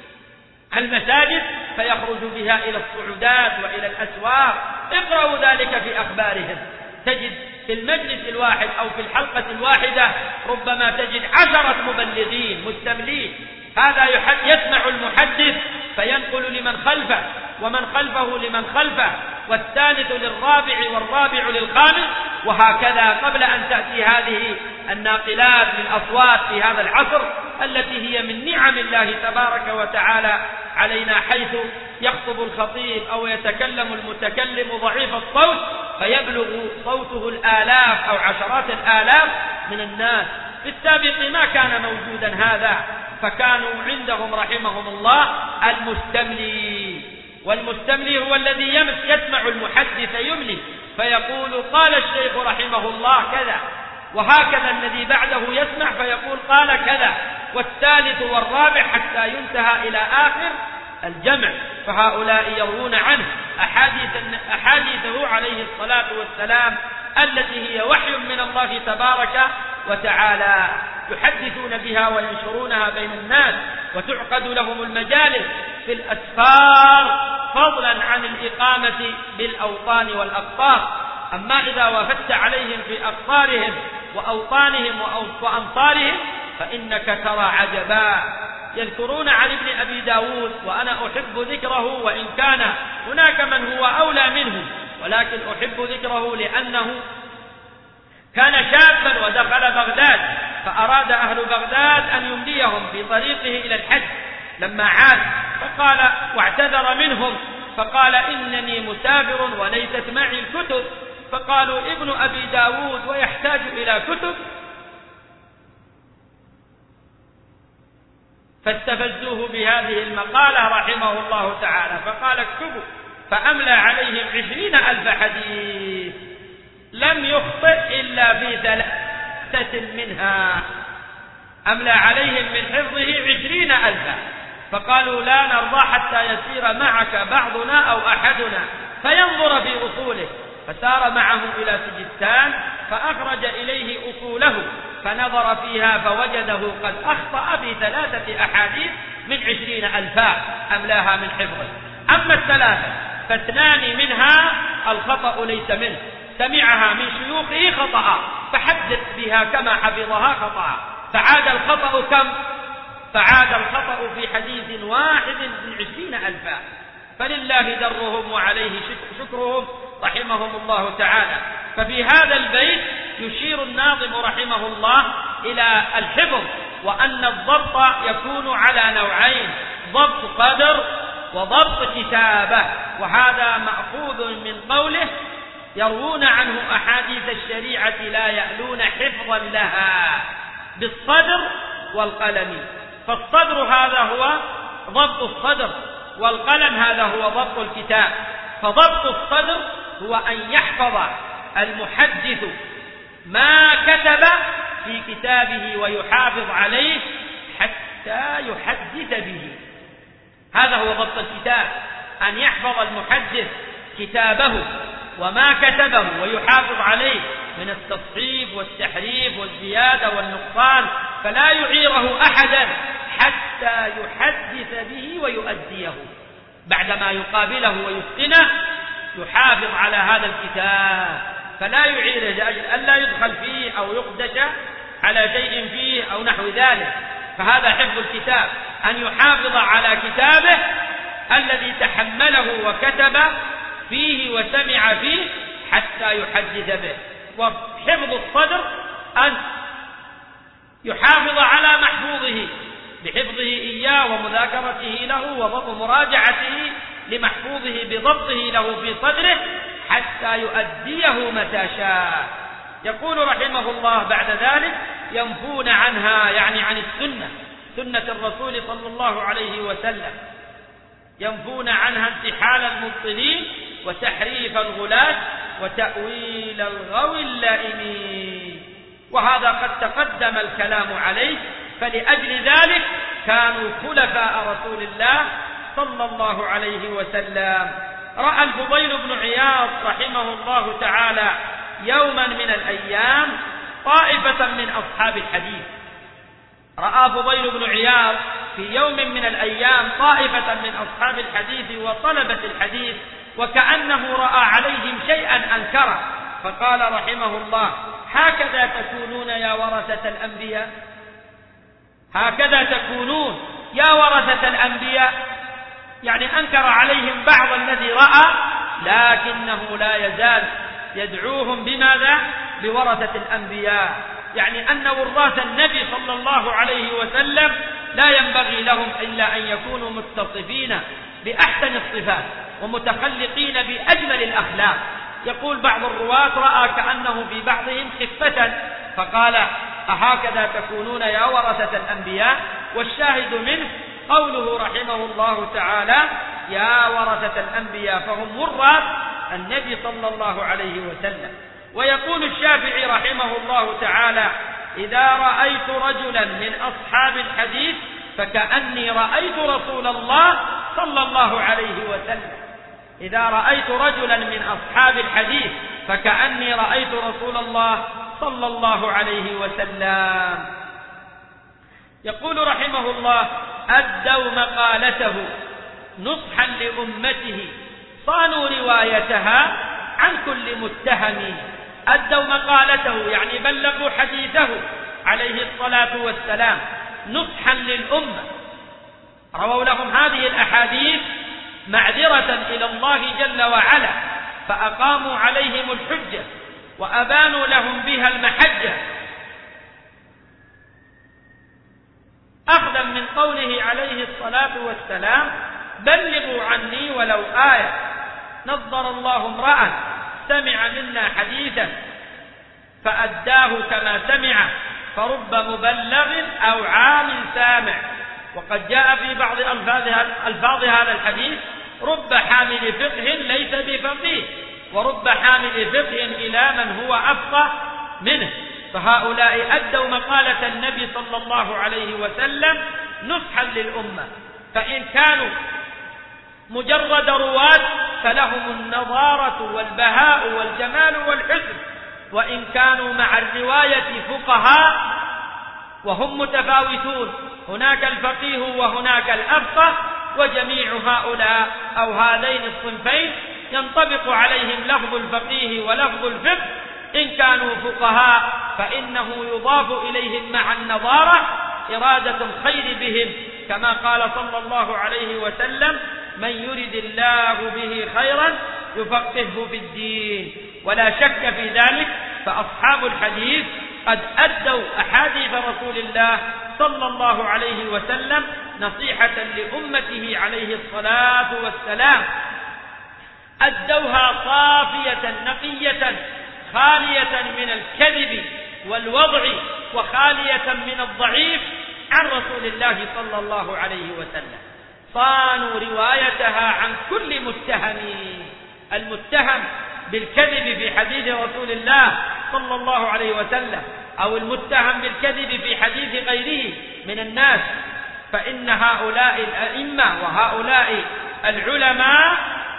المساجد فيخرج بها إلى الصعودات وإلى الأسواق. اقرأوا ذلك في أخبارهم، تجد في المجلس الواحد أو في الحلقة الواحدة ربما تجد عشرة مبلغين مستملين، هذا يسمع المحدث فينقل لمن خلفه ومن خلفه لمن خلفه والثالث للرابع والرابع للخامس، وهكذا قبل أن تأتي هذه الناقلات للأصوات في هذا العصر التي هي من نعم الله تبارك وتعالى علينا، حيث يخطب الخطيب أو يتكلم المتكلم ضعيف الصوت فيبلغ صوته الآلاف أو عشرات الآلاف من الناس. في السابق ما كان موجودا هذا، فكانوا عندهم رحمهم الله المستملي، والمستملي هو الذي يسمع المحدث يملي فيقول قال الشيخ رحمه الله كذا، وهكذا الذي بعده يسمع فيقول قال كذا، والثالث والرابع حتى ينتهى إلى آخر الجمع. فهؤلاء يروون عنه أحاديث أحاديثه عليه الصلاة والسلام التي هي وحي من الله تبارك وتعالى، يحدثون بها وينشرونها بين الناس، وتعقد لهم المجالس في الأسفار فضلا عن الإقامة بالأوطان والأقطار. أما إذا وافدت عليهم في أقطارهم وأوطانهم وأمصارهم فإنك ترى عجبا. يذكرون عن ابن أبي داود، وأنا أحب ذكره وإن كان هناك من هو أولى منه، ولكن أحب ذكره لأنه كان شابا ودخل بغداد، فأراد أهل بغداد أن يمليهم في طريقه إلى الحج. لما عاد فقال واعتذر منهم فقال إنني مسافر وليست معي الكتب، فقالوا ابن أبي داود ويحتاج إلى كتب، فاستفزوه بهذه المقالة رحمه الله تعالى، فقال اكتبوا، فأملى عليهم عشرين ألف حديث لم يخطئ إلا في ثلاثة منها، أملى عليهم من حفظه عشرين ألفا، فقالوا لا نرضى حتى يسير معك بعضنا أو أحدنا فينظر في أصوله، فسار معه إلى سجستان فأخرج إليه أصوله فنظر فيها فوجده قد أخطأ في ثلاثة أحاديث من عشرين ألفا أملاها من حفظه. أما الثلاثة فاثنان منها الخطأ ليس منه، سمعها من شيوخه خطأ فحدث بها كما حفظها خطأ، فعاد الخطأ كم؟ فعاد الخطأ في حديث واحد من عشرين ألفا، فلله درهم وعليه شكرهم رحمهم الله تعالى. ففي هذا البيت يشير الناظم رحمه الله إلى الحفظ، وأن الضبط يكون على نوعين، ضبط قدر وضبط كتابة، وهذا مأخوذ من قوله يروون عنه أحاديث الشريعة لا يألون حفظا لها بالصدر والقلم، فالصدر هذا هو ضبط الصدر، والقلم هذا هو ضبط الكتاب. فضبط الصدر هو أن يحفظ المحدث ما كتب في كتابه ويحافظ عليه حتى يحدث به، هذا هو ضبط الكتاب، أن يحفظ المحدث كتابه وما كتبه ويحافظ عليه من التصحيف والتحريف والزيادة والنقصان، فلا يعيره أحدا حتى يحدث به ويؤديه، بعدما يقابله ويتقنه يحافظ على هذا الكتاب، فلا يعيره لأجل أن لا يدخل فيه أو يقدش على شيء فيه أو نحو ذلك. فهذا حفظ الكتاب، أن يحافظ على كتابه الذي تحمله وكتب فيه وسمع فيه حتى يحدث به. وحفظ الصدر أن يحافظ على محفوظه بحفظه إياه ومذاكرته له ومراجعته لمحفوظه بضبطه له في صدره حتى يؤديه متى شاء. يقول رحمه الله بعد ذلك ينفون عنها، يعني عن السنة، سنة الرسول صلى الله عليه وسلم، ينفون عنها انتحال المبطلين وتحريف الغلاة وتأويل الغوي اللائمين، وهذا قد تقدم الكلام عليه. فلأجل ذلك كانوا خلفاء رسول الله صلى الله عليه وسلم. رأى الفضيل بن عياض رحمه الله تعالى يوما من الأيام طائفة من أصحاب الحديث، رأى فضيل بن عياض في يوم من الأيام طائفة من أصحاب الحديث وطلبة الحديث وكأنه رأى عليهم شيئا أنكره، فقال رحمه الله هكذا تكونون يا ورثة الأنبياء، هكذا تكونون يا ورثة الأنبياء، يعني أنكر عليهم بعض الذي رأى، لكنه لا يزال يدعوهم بماذا؟ بورثة الأنبياء، يعني أن وراث النبي صلى الله عليه وسلم لا ينبغي لهم إلا أن يكونوا متصفين بأحسن الصفات ومتخلقين بأجمل الأخلاق. يقول بعض الرواة رأى كأنه في بعضهم خفة فقال أهكذا تكونون يا ورثة الأنبياء، والشاهد منه قوله رحمه الله تعالى يا ورثة الأنبياء، فهم وراث النبي صلى الله عليه وسلم. ويقول الشافعي رحمه الله تعالى إذا رأيت رجلا من أصحاب الحديث فكأني رأيت رسول الله صلى الله عليه وسلم. إذا رأيت رجلا من أصحاب الحديث فكأني رأيت رسول الله صلى الله عليه وسلم. يقول رحمه الله: أدوا مقالته نصحا لأمته صانوا روايتها عن كل متهم. أدوا مقالته يعني بلغوا حديثه عليه الصلاة والسلام نصحا للأمة، رووا لهم هذه الأحاديث معذرة إلى الله جل وعلا، فأقاموا عليهم الحجة وأبانوا لهم بها المحجة، أخذا من قوله عليه الصلاة والسلام: بلغوا عني ولو آية. نظر الله امرأ سمع منا حديثا فأداه كما سمع، فرب مبلغ أو عام سامع. وقد جاء في بعض ألفاظ هذا الحديث: رب حامل فقه ليس بفقيه، ورب حامل فقه إلى من هو أفقه منه. فهؤلاء أدوا مقالة النبي صلى الله عليه وسلم نصحا للأمة، فإن كانوا مجرد رواة فلهم النضارة والبهاء والجمال والحسن، وإن كانوا مع الرواية فقهاء وهم متفاوتون، هناك الفقيه وهناك الأفقه، وجميع هؤلاء أو هذين الصنفين ينطبق عليهم لفظ الفقيه ولفظ الفقه. إن كانوا فقهاء فإنه يضاف إليهم مع النظارة إرادة الخير بهم، كما قال صلى الله عليه وسلم: من يرد الله به خيرا يفقهه في الدين. ولا شك في ذلك، فأصحاب الحديث قد أدوا أحاديث رسول الله صلى الله عليه وسلم نصيحة لأمته عليه الصلاة والسلام، أدوها صافية نقية خالية من الكذب والوضع وخالية من الضعيف عن رسول الله صلى الله عليه وسلم. صانوا روايتها عن كل متهم. المتهم بالكذب في حديث رسول الله صلى الله عليه وسلم أو المتهم بالكذب في حديث غيره من الناس، فإن هؤلاء الأئمة وهؤلاء العلماء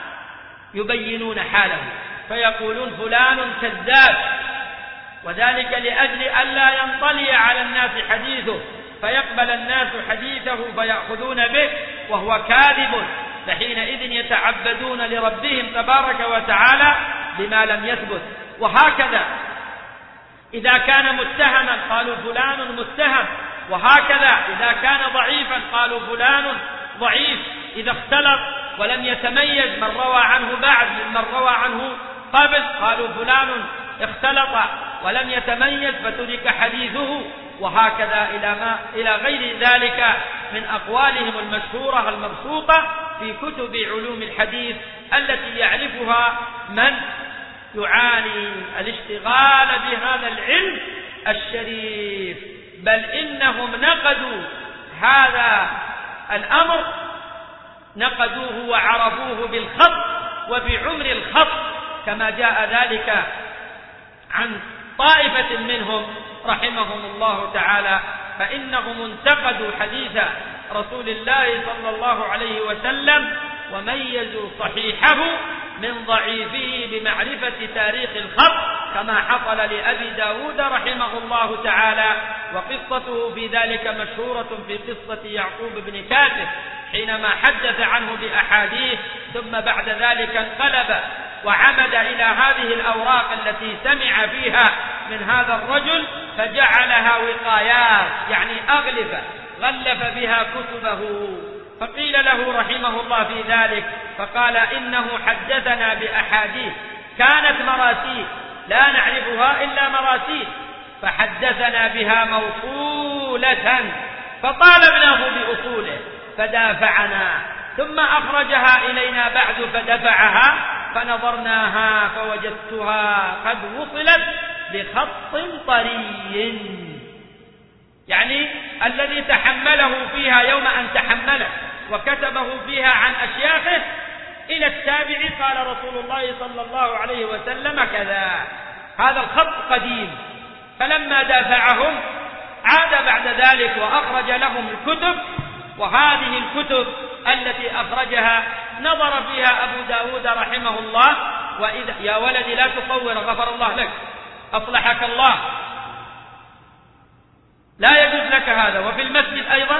يبينون حاله فيقولون فلان كذاب، وذلك لأجل ألا ينطلي على الناس حديثه فيقبل الناس حديثه فيأخذون به وهو كاذب، فحينئذ يتعبدون لربهم تبارك وتعالى بما لم يثبت. وهكذا إذا كان متهما قالوا فلان متهم، وهكذا إذا كان ضعيفا قالوا فلان ضعيف. إذا اختلط ولم يتميز من روى عنه بعد ممن روى عنه قبل قالوا فلان اختلط ولم يتميز فترك حديثه، وهكذا إلى ما إلى غير ذلك من أقوالهم المشهورة المبسوطة في كتب علوم الحديث التي يعرفها من يعاني الاشتغال بهذا العلم الشريف. بل إنهم نقدوا هذا الأمر، نقدوه وعرفوه بالخط وبعمر الخط، كما جاء ذلك عن طائفة منهم رحمهم الله تعالى، فإنهم انتقدوا حديث رسول الله صلى الله عليه وسلم وميزوا صحيحه من ضعيفه بمعرفة تاريخ الخط، كما حصل لأبي داود رحمه الله تعالى. وقصته في ذلك مشهورة في قصة يعقوب بن كاتب حينما حدث عنه بأحاديث، ثم بعد ذلك انقلب وعمد إلى هذه الأوراق التي سمع فيها من هذا الرجل فجعلها وقايات، يعني أغلفة غلف بها كتبه. فقيل له رحمه الله في ذلك فقال: إنه حدثنا بأحاديث كانت مراسيل لا نعرفها إلا مراسيل، فحدثنا بها موصولة فطالبناه بأصوله فدافعنا، ثم أخرجها إلينا بعد فدفعها فنظرناها فوجدتها قد وصلت بخط طري، يعني الذي تحمله فيها يوم أن تحمله وكتبه فيها عن أشياخه إلى التابع قال رسول الله صلى الله عليه وسلم كذا. هذا الخط قديم، فلما دافعهم عاد بعد ذلك وأخرج لهم الكتب وهذه الكتب التي أخرجها نظر فيها أبو داود رحمه الله، وإذا يا ولدي لا تصور غفر الله لك أصلحك الله، لا يجوز لك هذا. وفي المسجد أيضا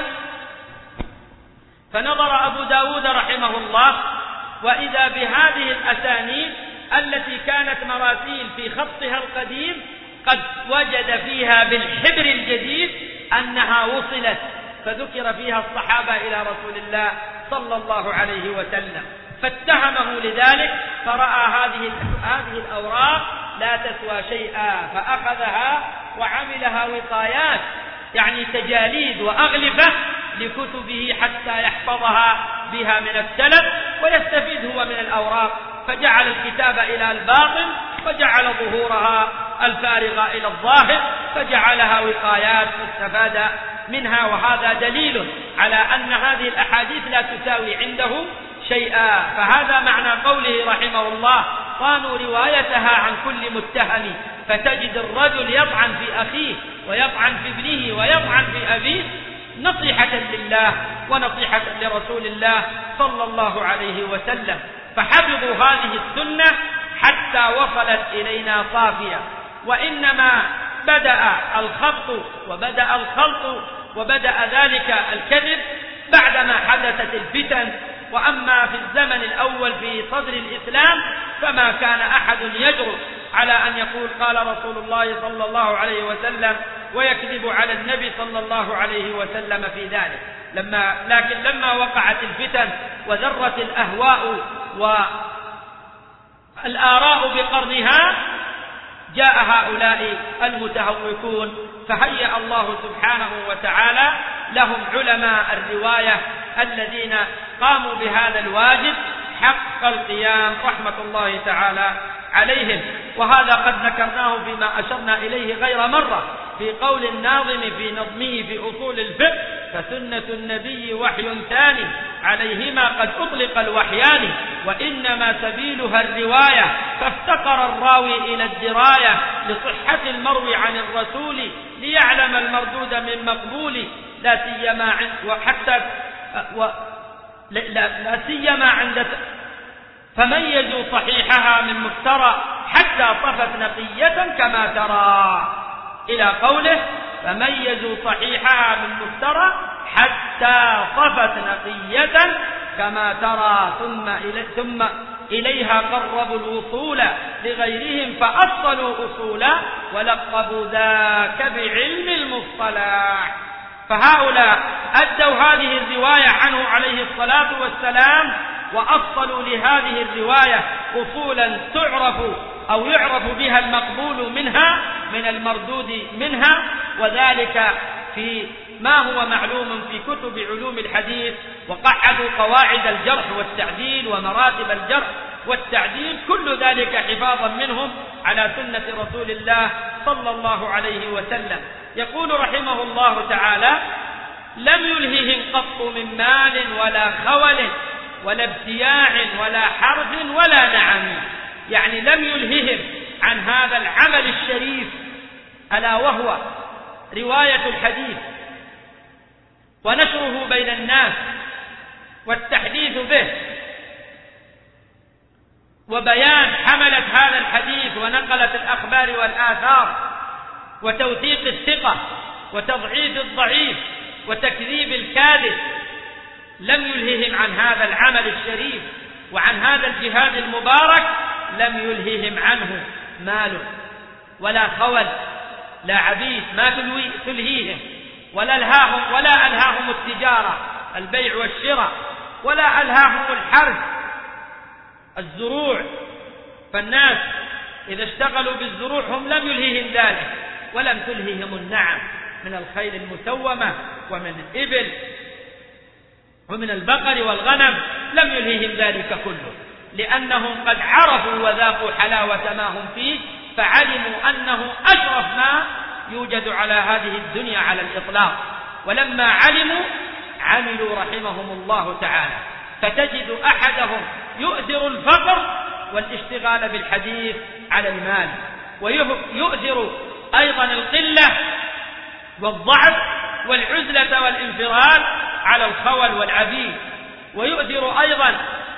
فنظر أبو داود رحمه الله وإذا بهذه الأسانيد التي كانت مراسيل في خطها القديم قد وجد فيها بالحبر الجديد أنها وصلت، فذكر فيها الصحابة إلى رسول الله صلى الله عليه وسلم، فاتهمه لذلك، فرأى هذه هذه الأوراق لا تسوى شيئا فأخذها وعملها وقايات، يعني تجاليد وأغلفة لكتبه حتى يحفظها بها من السلف ويستفيد هو من الأوراق، فجعل الكتاب إلى الباطن وجعل ظهورها الفارغة إلى الظاهر، فجعلها وقايات فاستفاد منها. وهذا دليل على أن هذه الأحاديث لا تساوي عنده شيئا. فهذا معنى قوله رحمه الله: صانوا روايتها عن كل متهم، فتجد الرجل يطعن في أخيه ويطعن في ابنه ويطعن في أبيه نصيحة لله ونصيحة لرسول الله صلى الله عليه وسلم، فحفظوا هذه السنة حتى وصلت إلينا صافية. وإنما بدأ الخبط وبدأ الخلط وبدأ ذلك الكذب بعدما حدثت الفتن. وأما في الزمن الأول في صدر الإسلام فما كان أحد يجرؤ على أن يقول قال رسول الله صلى الله عليه وسلم ويكذب على النبي صلى الله عليه وسلم في ذلك. لما لكن لما وقعت الفتن وذرت الأهواء والآراء بقرنها جاء هؤلاء المتهوكون، فهيأ الله سبحانه وتعالى لهم علماء الرواية الذين قاموا بهذا الواجب حق القيام رحمة الله تعالى عليهم. وهذا قد ذكرناه فيما أشرنا إليه غير مرة في قول الناظم في نظمه في أصول الفقه: فسنة النبي وحي ثاني عليهما قد أطلق الوحيان، وإنما سبيلها الرواية، فافتقر الراوي إلى الدراية لصحة المروي عن الرسول ليعلم المردود من مقبول، لا سيما عند وحتى و لا, لا سيما عند فميزوا صحيحها من مفترى حتى طفت نقية كما ترى، إلى قوله فميزوا صحيحها من مفترى حتى طفت نقية كما ترى، ثم, إلي ثم إليها قربوا الوصول لغيرهم فأصلوا أصولا ولقبوا ذاك بعلم المصطلح. فهؤلاء أدوا هذه الرواية عنه عليه الصلاة والسلام وأصلوا لهذه الرواية أصولا تعرف أو يعرف بها المقبول منها من المردود منها، وذلك في ما هو معلوم في كتب علوم الحديث. وقعدوا قواعد الجرح والتعديل ومراتب الجرح والتعديل، كل ذلك حفاظا منهم على سنة رسول الله صلى الله عليه وسلم. يقول رحمه الله تعالى: لم يلههم قط من مال ولا خول ولا ابتياع ولا حرب ولا نعم، يعني لم يلههم عن هذا العمل الشريف ألا وهو رواية الحديث ونشره بين الناس والتحديث به وبيان حملة هذا الحديث ونقلة الأخبار والآثار وتوثيق الثقة وتضعيف الضعيف وتكذيب الكاذب. لم يلههم عن هذا العمل الشريف وعن هذا الجهاد المبارك، لم يلههم عنه مال ولا خول، لا عبيد ما تلهيهم، ولا ألهاهم ولا ألهاهم التجارة البيع والشراء، ولا ألهاهم الحرث الزروع، فالناس إذا اشتغلوا بالزروع هم لم يلههم ذلك، ولم تلههم النعم من الخيل المسومة ومن الإبل ومن البقر والغنم، لم يلههم ذلك كله، لأنهم قد عرفوا وذاقوا حلاوة ما هم فيه، فعلموا أنه أشرف ما يوجد على هذه الدنيا على الإطلاق. ولما علموا عملوا رحمهم الله تعالى، فتجد أحدهم يؤثر الفقر والاشتغال بالحديث على المال، ويؤثر أيضا القلة والضعف والعزلة والانفراد على الخول والعبيد، ويؤثر أيضا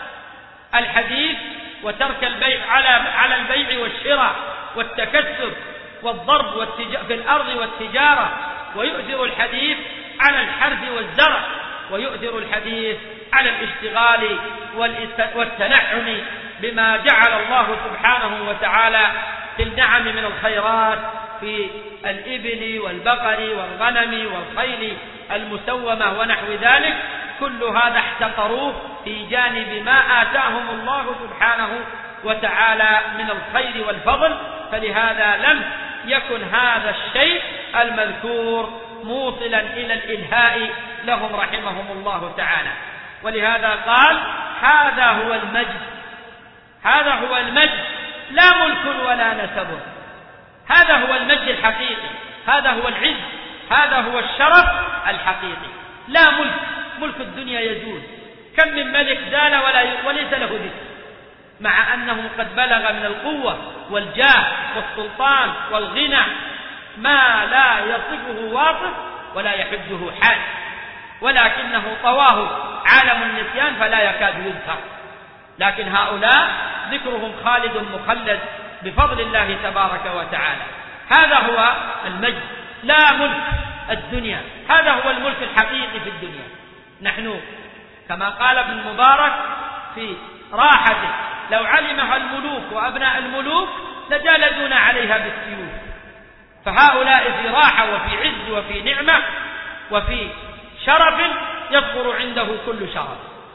الحديث وترك البيع على على البيع والشراء والتكسب والضرب والتج... في الأرض والتجارة، ويؤثر الحديث على الحرث والزرع، ويؤثر الحديث على الاشتغال والتنعم بما جعل الله سبحانه وتعالى في النعم من الخيرات في الإبل والبقر والغنم والخيل المسومة ونحو ذلك. كل هذا احتقروه في جانب ما آتاهم الله سبحانه وتعالى من الخير والفضل، فلهذا لم يكن هذا الشيء المذكور موصلا إلى الإلهاء لهم رحمهم الله تعالى. ولهذا قال هذا هو المجد، هذا هو المجد لا ملك ولا نسب، هذا هو المجد الحقيقي، هذا هو العز، هذا هو الشرف الحقيقي. لا ملك، ملك الدنيا يزول، كم من ملك زال ولا وليس له ذكر، مع أنه قد بلغ من القوة والجاه والسلطان والغنى ما لا يصفه واصف ولا يحجه حال، ولكنه طواه عالم النسيان فلا يكاد يذكر. لكن هؤلاء ذكرهم خالد مخلد بفضل الله تبارك وتعالى. هذا هو المجد، لا ملك الدنيا، هذا هو الملك الحقيقي في الدنيا. نحن كما قال ابن المبارك في راحته لو علمها الملوك وأبناء الملوك لجالدون عليها بالسيوف، فهؤلاء في راحة وفي عز وفي نعمة وفي شرف يصبر عنده كل شرف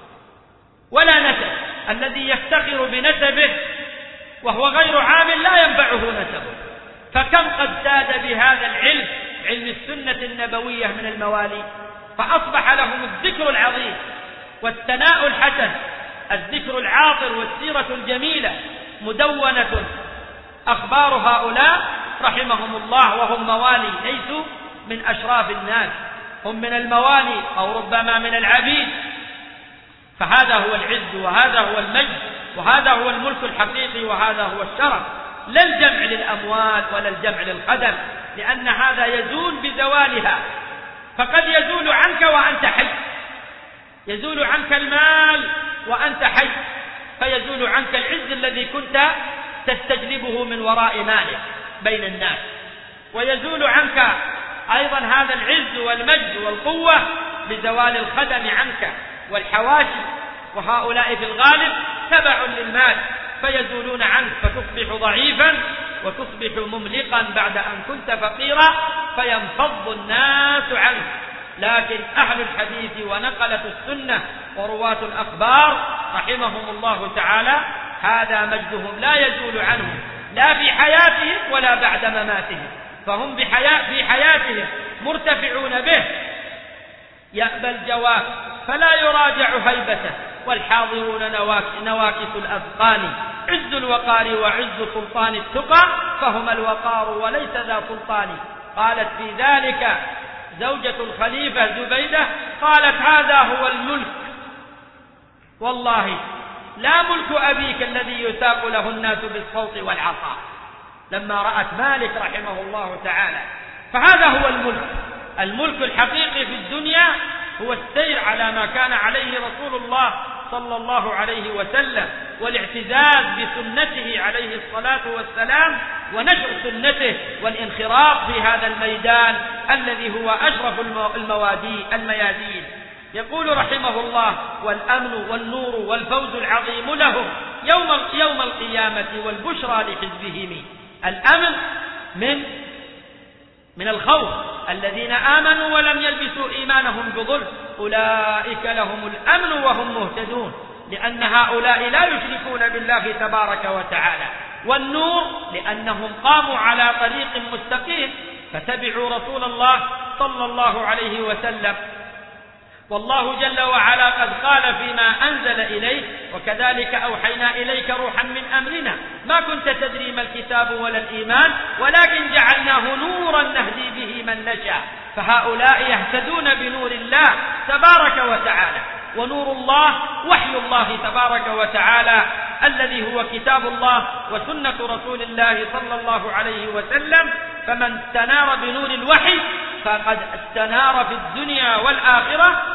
ولا نسب. الذي يفتخر بنسبه وهو غير عامل لا ينفعه نسبه. فكم قد زاد بهذا العلم، علم السنة النبوية، من الموالي، فأصبح لهم الذكر العظيم والثناء الحسن، الذكر العاطر والسيرة الجميلة مدونة أخبار هؤلاء رحمهم الله، وهم موالي ليسوا من أشراف الناس، هم من الموالي أو ربما من العبيد. فهذا هو العز وهذا هو المجد وهذا هو الملك الحقيقي وهذا هو الشرف، لا الجمع للأموال ولا الجمع للقدر، لأن هذا يزول بزوالها. فقد يزول عنك وأنت حي، يزول عنك المال وأنت حي، فيزول عنك العز الذي كنت تستجلبه من وراء مالك بين الناس، ويزول عنك أيضا هذا العز والمجد والقوة بزوال الخدم عنك والحواشي، وهؤلاء في الغالب تبع للمال فيزولون عنك فتصبح ضعيفا وتصبح مملقا بعد أن كنت فقيرا فينفض الناس عنك. لكن أهل الحديث ونقلة السنة ورواة الأخبار رحمهم الله تعالى هذا مجدهم لا يزول عنهم لا في حياتهم ولا بعد مماتهم، فهم بحياة في حياتهم مرتفعون به، يأبى الجواب فلا يراجع هيبته، والحاضرون نواكس الأذقان، عز الوقار وعز سلطان التقى، فهم الوقار وليس ذا سلطان. قالت في ذلك زوجة الخليفة زبيدة، قالت هذا هو الملك، والله لا ملك أبيك الذي يساق له الناس بالصوت والعصا، لما رأت مالك رحمه الله تعالى. فهذا هو الملك، الملك الحقيقي في الدنيا هو السير على ما كان عليه رسول الله صلى الله عليه وسلم، والاعتزاز بسنته عليه الصلاة والسلام، ونشر سنته، والانخراط في هذا الميدان الذي هو أشرف الموادين الميادين. يقول رحمه الله: والأمن والنور والفوز العظيم لهم يوم يوم القيامة والبشرى لحزبهم. الأمن من من الخوف، الذين آمنوا ولم يلبسوا إيمانهم بظلم أولئك لهم الأمن وهم مهتدون، لأن هؤلاء لا يشركون بالله تبارك وتعالى. والنور لأنهم قاموا على طريق مستقيم فتبعوا رسول الله صلى الله عليه وسلم. والله جل وعلا قد قال فيما أنزل إليه: وكذلك أوحينا إليك روحا من أمرنا ما كنت تدري ما الكتاب ولا الإيمان ولكن جعلناه نورا نهدي به من نشاء. فهؤلاء يهتدون بنور الله تبارك وتعالى، ونور الله وحي الله تبارك وتعالى الذي هو كتاب الله وسنة رسول الله صلى الله عليه وسلم. فمن استنار بنور الوحي فقد استنار في الدنيا والآخرة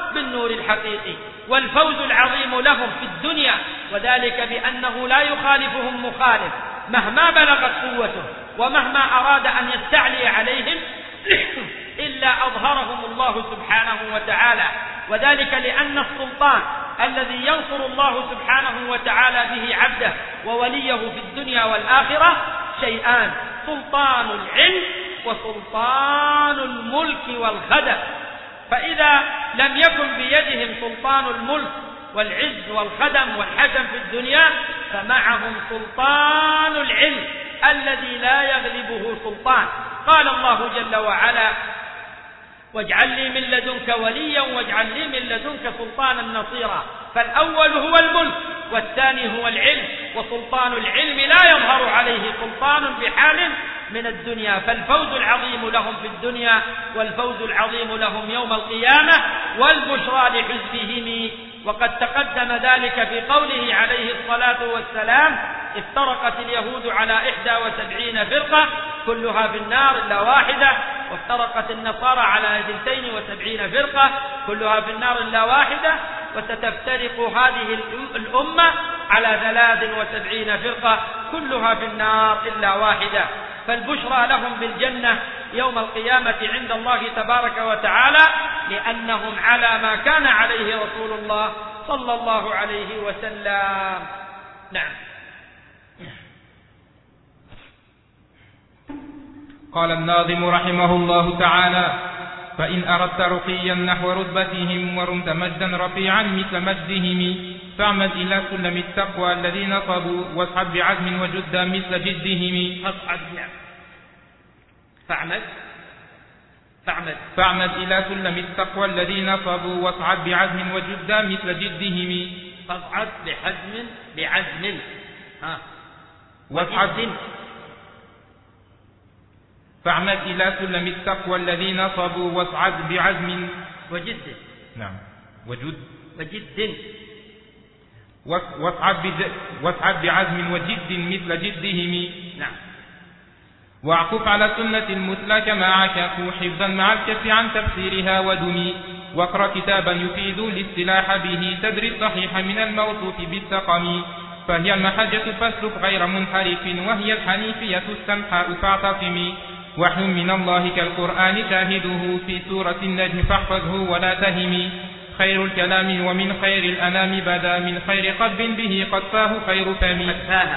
بالنور الحقيقي، والفوز العظيم لهم في الدنيا، وذلك بأنه لا يخالفهم مخالف مهما بلغت قوته ومهما أراد أن يستعلي عليهم إلا أظهرهم الله سبحانه وتعالى، وذلك لأن السلطان الذي ينصر الله سبحانه وتعالى به عبده ووليه في الدنيا والآخرة شيئان: سلطان العلم وسلطان الملك والخدم. فإذا لم يكن بيدهم سلطان الملك والعز والخدم والحكم في الدنيا فمعهم سلطان العلم الذي لا يغلبه سلطان. قال الله جل وعلا: واجعل لي من لدنك وليا واجعل لي من لدنك سلطانا نصيرا. فالأول هو الملك والثاني هو العلم، وسلطان العلم لا يظهر عليه سلطان بحال من الدنيا، فالفوز العظيم لهم في الدنيا والفوز العظيم لهم يوم القيامة والبشرى لحزبهم. وقد تقدم ذلك في قوله عليه الصلاة والسلام: افترقت اليهود على إحدى وسبعين فرقة كلها في النار إلا واحدة، وافترقت النصارى على اثنتين وسبعين فرقة كلها في النار إلا واحدة، وستفترق هذه الأمة على ثلاث وسبعين فرقة كلها في النار إلا واحدة. فالبشرى لهم بالجنة يوم القيامة عند الله تبارك وتعالى لأنهم على ما كان عليه رسول الله صلى الله عليه وسلم. نعم. قال الناظم رحمه الله تعالى: فإن أردت رقيا نحو رتبتهم ورمت مجدا رفيعا مثل مجدهم فاعمد إلى سلم التقوى الذي نصبوا واسحب بعزم وجدا مثل جدهم. فاعمد فاعمد فاعمد إلى سلم التقوى الذي نصبوا واصعد بعزم وجدا مثل جدهم. فاصعد بحزم بعزم ها واصعد فاعمد إلى سلم التقوى الذي نصبوا واصعد بعزم وجد. نعم وجد وجد واصعد بعزم وجد مثل جدهم. نعم. واعكف على السنة المثلى كما عكفوا حفظا مع الكف عن تفسيرها ودمي واقرأ كتابا يفيد الاصطلاح به تدري الصحيح من الموصوف بالسقم فهي المحجة فاسلك غير منحرف وهي الحنيفية السمحاء فاعتصمي وحي من الله كالقرآن شاهده في سورة النجم فاحفظه ولا تهمي خير الكلام ومن خير الأنام بدا من خير قلب به قد فاه خير فمي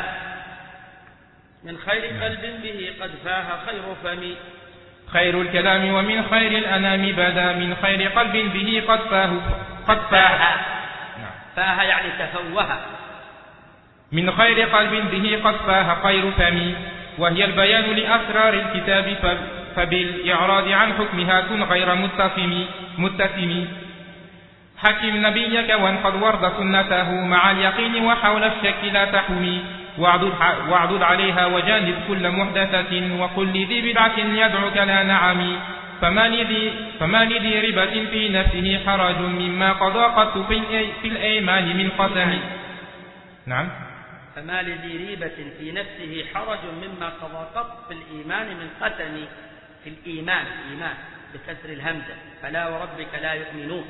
من خير قلب به قد فاه خير فمي خير الكلام ومن خير الأنام بدا من خير قلب به قد فاه قد فاه فاه يعني تفوه من خير قلب به قد فاه خير فمي وهي البيان لأسرار الكتاب فبالإعراض عن حكمها كن غير متسم متسم حكم نبيك وانقض ورد سنته مع اليقين وحول الشك لا تحمي واعضد عليها وجانب كل محدثة وقل لذي بدعة يدعوك لا نعمي فما لذي, فما لذي ربة في نفسه حرج مما قضى قط في الأيمان من قسم. نعم. فما لذي ريبة في نفسه حرج مما قضى قط في الإيمان من قسم. في الإيمان إيمان بكسر الهمزة فلا وربك لا يؤمنون.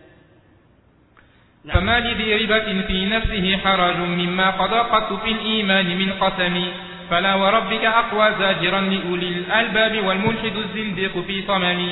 نعم. فما لذي ريبة في نفسه حرج مما قضى قط في الإيمان من قسم فلا وربك أقوى زاجرا لأولي الألباب والملحد الزنديق في صمم.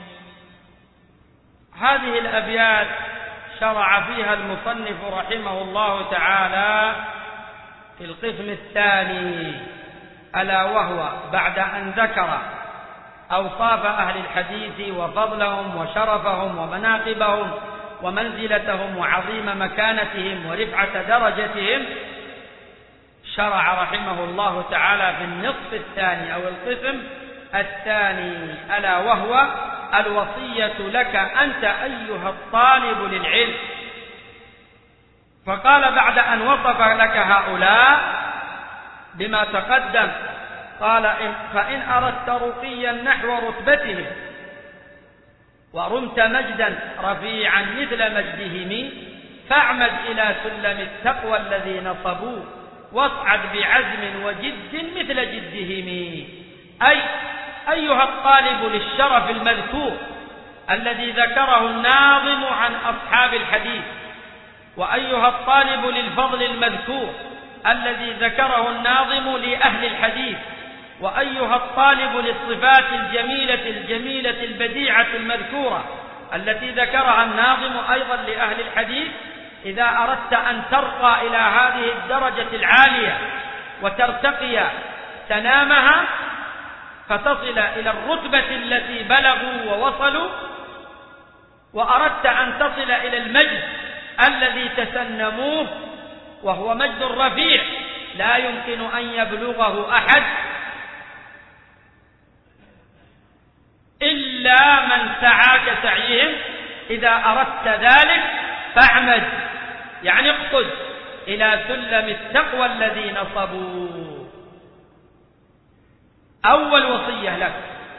هذه الأبيات شرع فيها المصنف رحمه الله تعالى في القسم الثاني ألا وهو بعد أن ذكر أوصاف أهل الحديث وفضلهم وشرفهم ومناقبهم ومنزلتهم وعظيم مكانتهم ورفعة درجتهم شرع رحمه الله تعالى في النصف الثاني أو القسم الثاني ألا وهو الوصية لك أنت أيها الطالب للعلم. فقال بعد أن وصف لك هؤلاء بما تقدم قال إن فإن أردت رقيا نحو رتبتهم ورمت مجدا رفيعا مثل مجدهم فاعمد إلى سلم التقوى الذي نصبوه واصعد بعزم وجد مثل جدهم. أي أيها الطالب للشرف المذكور الذي ذكره الناظم عن أصحاب الحديث، وأيها الطالب للفضل المذكور الذي ذكره الناظم لأهل الحديث، وأيها الطالب للصفات الجميلة الجميلة البديعة المذكورة التي ذكرها الناظم أيضا لأهل الحديث، إذا أردت أن ترقى إلى هذه الدرجة العالية وترتقي تنامها فتصل إلى الرتبة التي بلغوا ووصلوا، وأردت أن تصل إلى المجد الذي تسنموه وهو مجد رفيع لا يمكن أن يبلغه أحد إلا من سعى كسعيهم، إذا أردت ذلك فاعمد، يعني اقصد إلى سلم التقوى الذي نصبوا. أول وصية لك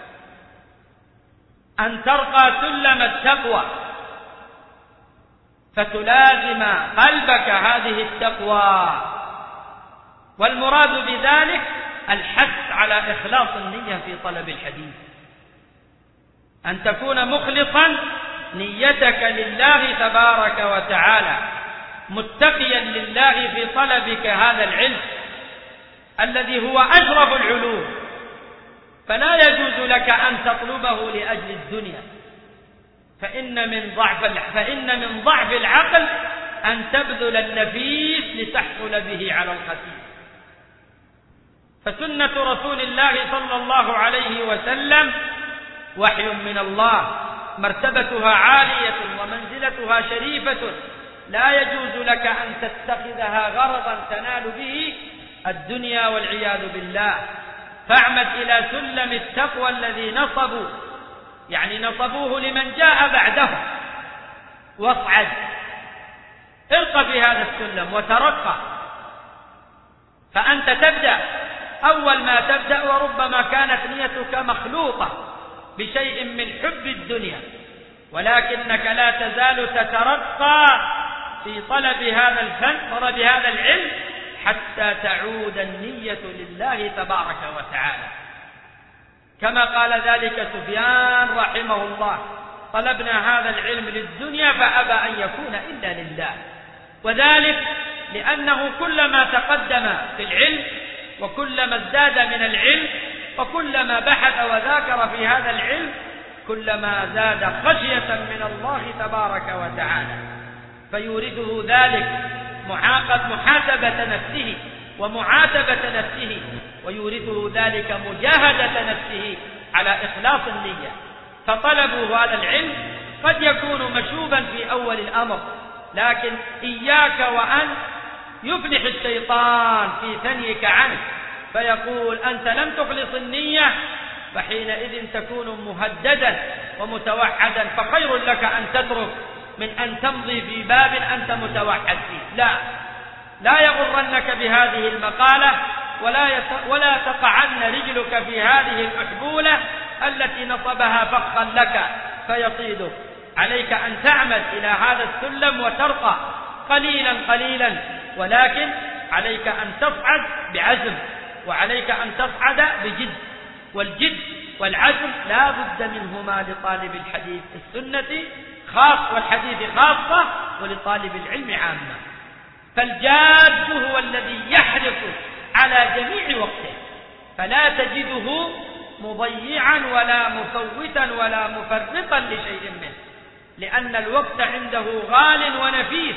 أن ترقى سلم التقوى، فتلازم قلبك هذه التقوى، والمراد بذلك الحث على إخلاص النية في طلب الحديث، أن تكون مخلصا نيتك لله تبارك وتعالى، متقيا لله في طلبك هذا العلم الذي هو أشرف العلوم، فلا يجوز لك أن تطلبه لأجل الدنيا، فإن من ضعف فإن من ضعف العقل أن تبذل النفيس لتحصل به على الخسيس. فسنة رسول الله صلى الله عليه وسلم وحي من الله، مرتبتها عالية ومنزلتها شريفة، لا يجوز لك أن تتخذها غرضا تنال به الدنيا والعياذ بالله. فاعمد إلى سلم التقوى الذي نصبوا، يعني نصبوه لمن جاء بعده، واصعد، ارق في هذا السلم وترقى، فأنت تبدأ. أول ما تبدأ وربما كانت نيتك مخلوطة بشيء من حب الدنيا، ولكنك لا تزال تترقى في طلب هذا الفن، طلب هذا العلم، حتى تعود النية لله تبارك وتعالى، كما قال ذلك سفيان رحمه الله: طلبنا هذا العلم للدنيا فأبى أن يكون إلا لله. وذلك لأنه كلما تقدم في العلم وكلما ازداد من العلم وكلما بحث وذاكر في هذا العلم كلما زاد خشية من الله تبارك وتعالى، فيورثه ذلك محاسبة نفسه ومعاتبة نفسه، ويورثه ذلك مجاهدة نفسه على إخلاص النية. فطلبوا هذا العلم قد يكون مشوبا في أول الأمر، لكن إياك وأن يفلح الشيطان في ثنيك عنه فيقول: أنت لم تخلص النية، فحينئذ تكون مهددا ومتوحدا، فخير لك أن تترك من أن تمضي في باب أنت متوحد فيه. لا لا يغرنك بهذه المقالة، ولا ولا تقعن رجلك في هذه الأحبولة التي نصبها فخا لك فيصيدك. عليك أن تعمد إلى هذا السلم وترقى قليلا قليلا، ولكن عليك أن تصعد بعزم، وعليك أن تصعد بجد، والجد والعزم لا بد منهما لطالب الحديث السنة خاص والحديث خاصة، ولطالب العلم عامة. فالجاد هو الذي يحرص على جميع وقته، فلا تجده مضيعا ولا مفوتا ولا مفرطا لشيء منه، لأن الوقت عنده غال ونفيس،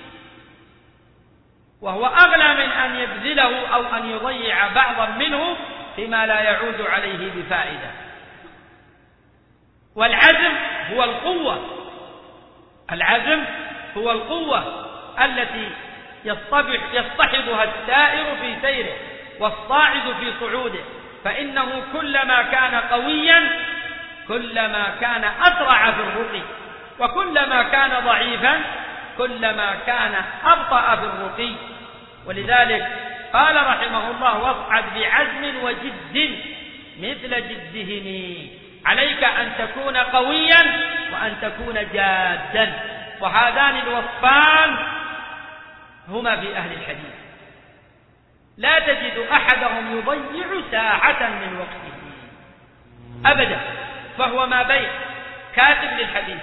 وهو أغلى من أن يبذله أو أن يضيع بعضا منه فيما لا يعود عليه بفائدة. والعزم هو القوة، العزم هو القوة التي يصطحبها السائر في سيره والصاعد في صعوده، فإنه كلما كان قويا كلما كان أسرع في الرقي، وكلما كان ضعيفا كلما كان أبطأ في الرقي. ولذلك قال رحمه الله: واصعد بعزم وجد مثل جدهم. عليك أن تكون قويا وأن تكون جادا، وهذان الوصفان هما في أهل الحديث. لا تجد أحدهم يضيع ساعة من وقته أبدا، فهو ما بين كاتب للحديث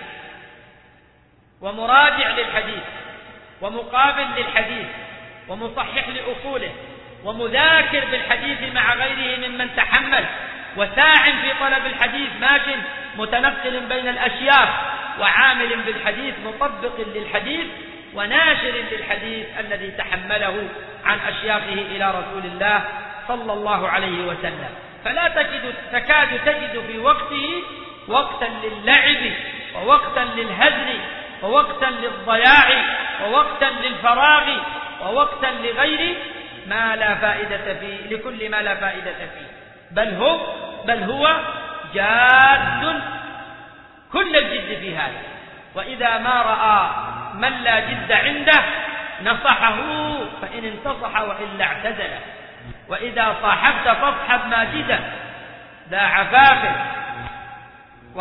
ومراجع للحديث ومقابل للحديث ومصحح لأصوله ومذاكر بالحديث مع غيره ممن تحمل وساع في طلب الحديث ماش متنقل بين الأشياخ وعامل بالحديث مطبق للحديث وناشر للحديث الذي تحمله عن أشياخه إلى رسول الله صلى الله عليه وسلم. فلا تجد تكاد تجد في وقته وقتا للعب ووقتا للهزل ووقتا للضياع ووقتا للفراغ ووقتا لغير ما لا فائدة فيه لكل ما لا فائدة فيه بل هو بل هو جاد كل الجد في هذا. وإذا ما رأى من لا جد عنده نصحه فإن انتصح وإلا اعتزل. وإذا صاحبت فاصحب ماجدا ذا عفاف و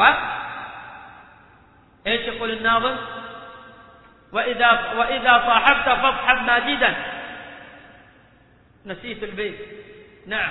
ايش يقول الناظم؟ وإذا وإذا صاحبت فاصحب ماجدا. نسيت البيت. نعم.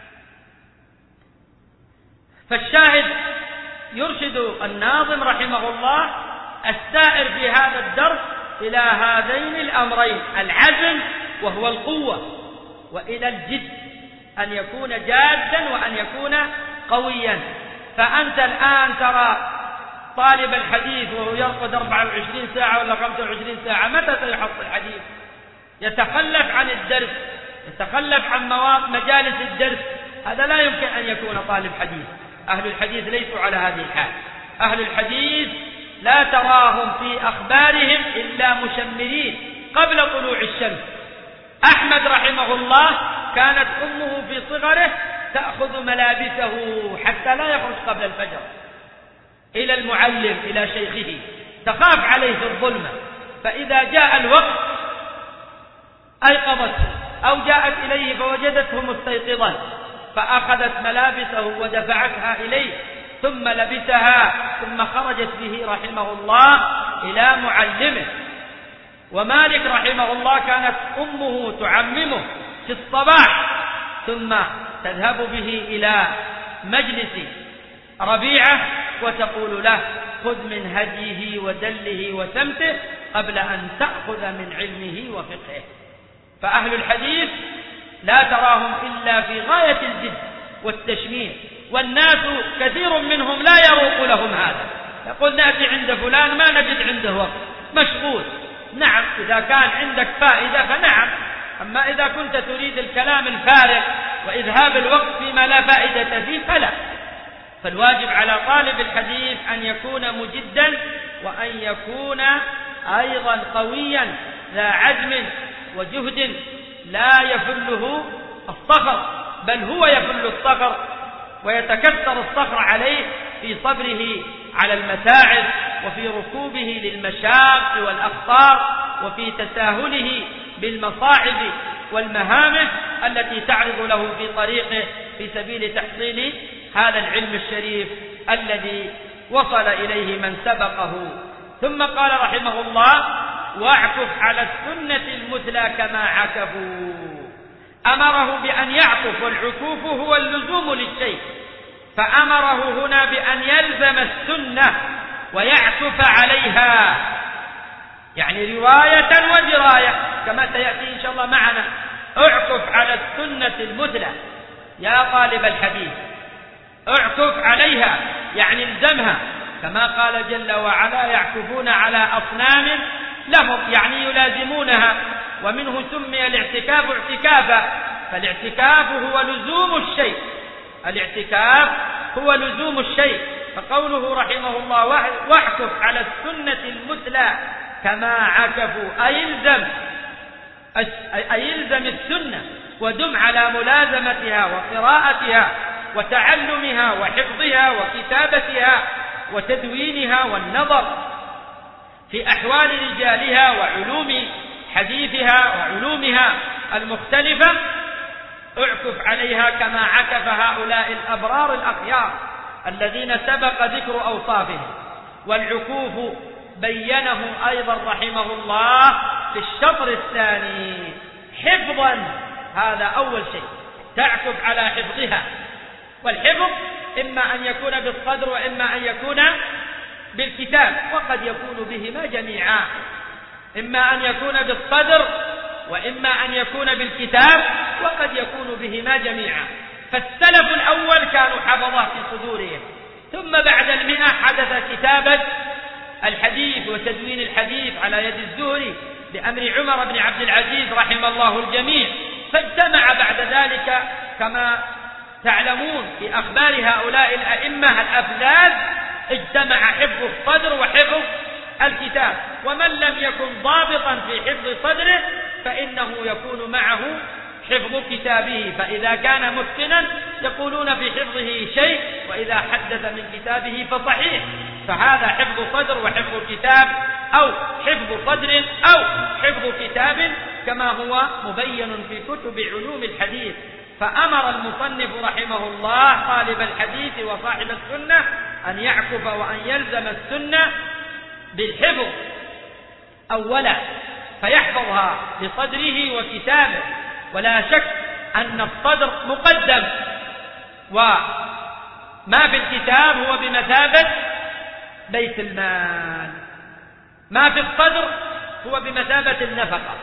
فالشاهد يرشد الناظم رحمه الله السائر في هذا الدرس إلى هذين الأمرين: العزم وهو القوة، وإلى الجد أن يكون جادا وأن يكون قويا. فأنت الآن ترى طالب الحديث وهو يرقد أربعة وعشرين ساعة ولا خمسة وعشرين ساعة، متى سيحصل الحديث؟ يتخلف عن الدرس، يتخلف عن مجالس الدرس. هذا لا يمكن أن يكون طالب حديث. أهل الحديث ليسوا على هذه الحال. أهل الحديث لا تراهم في أخبارهم إلا مشمرين قبل طلوع الشمس. أحمد رحمه الله كانت أمه في صغره تأخذ ملابسه حتى لا يخرج قبل الفجر إلى المعلم إلى شيخه، تخاف عليه في الظلمة، فإذا جاء الوقت أيقظته أو جاءت إليه فوجدته مستيقظا فأخذت ملابسه ودفعتها إليه ثم لبسها ثم خرجت به رحمه الله إلى معلمه. ومالك رحمه الله كانت أمه تعممه في الصباح ثم تذهب به إلى مجلس ربيعة وتقول له: خذ من هديه ودله وسمته قبل أن تأخذ من علمه وفقهه. فأهل الحديث لا تراهم إلا في غاية الجد والتشمير، والناس كثير منهم لا يروق لهم هذا. يقول: نأتي عند فلان ما نجد عنده وقت، مشغول. نعم، إذا كان عندك فائدة فنعم، أما إذا كنت تريد الكلام الفارغ وإذهاب الوقت فيما لا فائدة فيه فلا. فالواجب على طالب الحديث أن يكون مجدا وأن يكون أيضا قويا ذا عزم وجهد لا يفله الصخر، بل هو يفل الصخر ويتكسر الصخر عليه في صبره على المتاعب وفي ركوبه للمشاق والأخطار وفي تساهله بالمصاعب والمهامة التي تعرض له في طريقه في سبيل تحصيل هذا العلم الشريف الذي وصل إليه من سبقه. ثم قال رحمه الله: واعكف على السنة المثلى كما عكفوا. أمره بأن يعكف، والعكوف هو اللزوم للشيء، فأمره هنا بأن يلزم السنة ويعكف عليها، يعني رواية ودراية كما سيأتي إن شاء الله معنا. اعكف على السنة المثلى يا طالب الحديث، اعكف عليها يعني الزمها، كما قال جل وعلا: يعكفون على أصنام لهم، يعني يلازمونها. ومنه سمي الاعتكاف اعتكافا، فالاعتكاف هو لزوم الشيء، الاعتكاف هو لزوم الشيء. فقوله رحمه الله: واعكف على السنة المثلى كما عكفوا، أي الزم أي الزم السنة ودم على ملازمتها وقراءتها وتعلمها وحفظها وكتابتها وتدوينها والنظر في أحوال رجالها وعلوم حديثها وعلومها المختلفة. اعكف عليها كما عكف هؤلاء الأبرار الأخيار الذين سبق ذكر أوصافهم. والعكوف بينه أيضا رحمه الله في الشطر الثاني حفظا. هذا أول شيء، تعكف على حفظها. والحفظ إما أن يكون بالصدر وإما أن يكون بالكتاب، وقد يكون بهما جميعا، إما أن يكون بالصدر وإما أن يكون بالكتاب، وقد يكون بهما جميعا. فالسلف الأول كانوا حفظه في صدورهم، ثم بعد المئة حدث كتابة الحديث وتدوين الحديث على يد الزهري بأمر عمر بن عبد العزيز رحم الله الجميع، فاجتمع بعد ذلك كما تعلمون في أخبار هؤلاء الأئمة الأفذاذ، اجتمع حفظ الصدر وحفظ الكتاب، ومن لم يكن ضابطا في حفظ صدره فإنه يكون معه حفظ كتابه، فإذا كان متقنا يقولون في حفظه شيء، وإذا حدث من كتابه فصحيح. فهذا حفظ صدر وحفظ كتاب، أو حفظ صدر أو حفظ كتاب، كما هو مبين في كتب علوم الحديث. فأمر المصنف رحمه الله طالب الحديث وصاحب السنة أن يعكف وأن يلزم السنة بالحفظ أولا، فيحفظها بصدره وكتابه. ولا شك أن الصدر مقدم، وما في الكتاب هو بمثابة بيت المال، ما في الصدر هو بمثابة النفقة،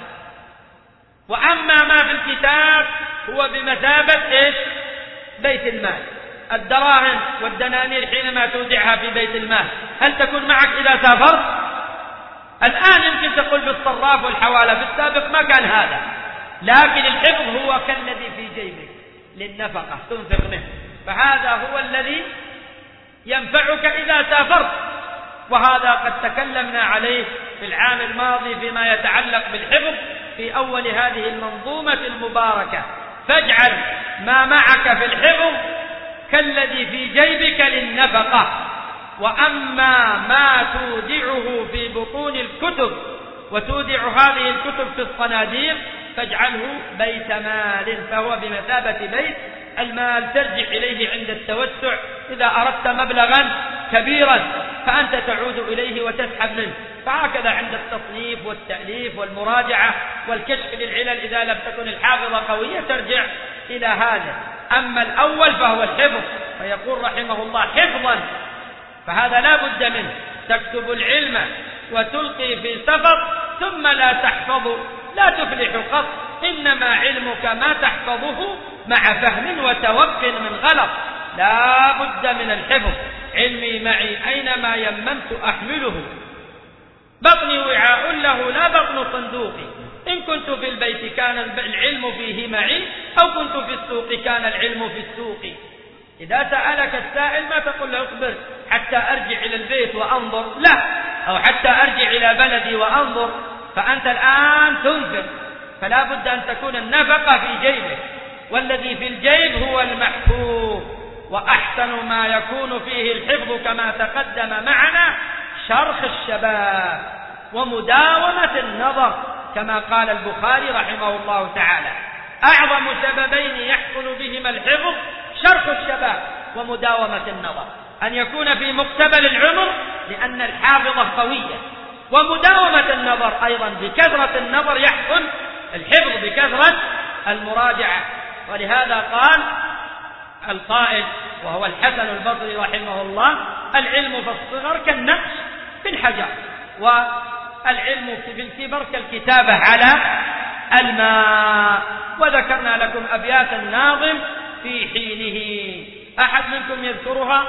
وأما ما في الكتاب هو بمثابة إيش؟ بيت المال. الدراهم والدنانير حينما تودعها في بيت المال هل تكون معك إذا سافرت؟ الآن يمكن تقول بالصراف والحوالة، في السابق ما كان هذا، لكن الحفظ هو كالذي في جيبك للنفقة تنفق منه، فهذا هو الذي ينفعك إذا سافرت. وهذا قد تكلمنا عليه في العام الماضي فيما يتعلق بالحفظ في أول هذه المنظومة المباركة. فاجعل ما معك في الحفظ كالذي في جيبك للنفقة، وأما ما تودعه في بطون الكتب وتودع هذه الكتب في الصناديق فاجعله بيت مال، فهو بمثابة بيت المال ترجع إليه عند التوسع. إذا أردت مبلغا كبيرا فأنت تعود إليه وتسحب منه. فهكذا عند التصنيف والتأليف والمراجعة والكشف للعلل، إذا لم تكن الحافظة قوية ترجع إلى هذا. أما الأول فهو الحفظ، فيقول رحمه الله حفظا، فهذا لا بد منه. تكتب العلم وتلقي في سفر ثم لا تحفظ لا تفلح قط، إنما علمك ما تحفظه مع فهم وتوق من غلط. لا بد من الحفظ. علمي معي أينما يممت أحمله، بطني وعاء له لا بطن صندوقي، إن كنت في البيت كان العلم فيه معي، أو كنت في السوق كان العلم في السوق. إذا سألك السائل ما تقول له اصبر حتى أرجع إلى البيت وأنظر، لا، أو حتى أرجع إلى بلدي وأنظر، فأنت الآن تنفق، فلا بد أن تكون النفقة في جيبك، والذي في الجيب هو المحفوظ. وأحسن ما يكون فيه الحفظ كما تقدم معنا شرخ الشباب ومداومة النظر، كما قال البخاري رحمه الله تعالى: أعظم سببين يحصل بهما الحفظ شرخ الشباب ومداومة النظر، أن يكون في مقتبل العمر لأن الحافظة قوية، ومداومة النظر أيضا بكثرة النظر يحصل الحفظ بكثرة المراجعة. ولهذا قال القائل وهو الحسن البصري رحمه الله: العلم في الصغر كالنقش في الحجر، والعلم في الكبر كالكتابة على الماء. وذكرنا لكم أبيات الناظم في حينه، أحد منكم يذكرها؟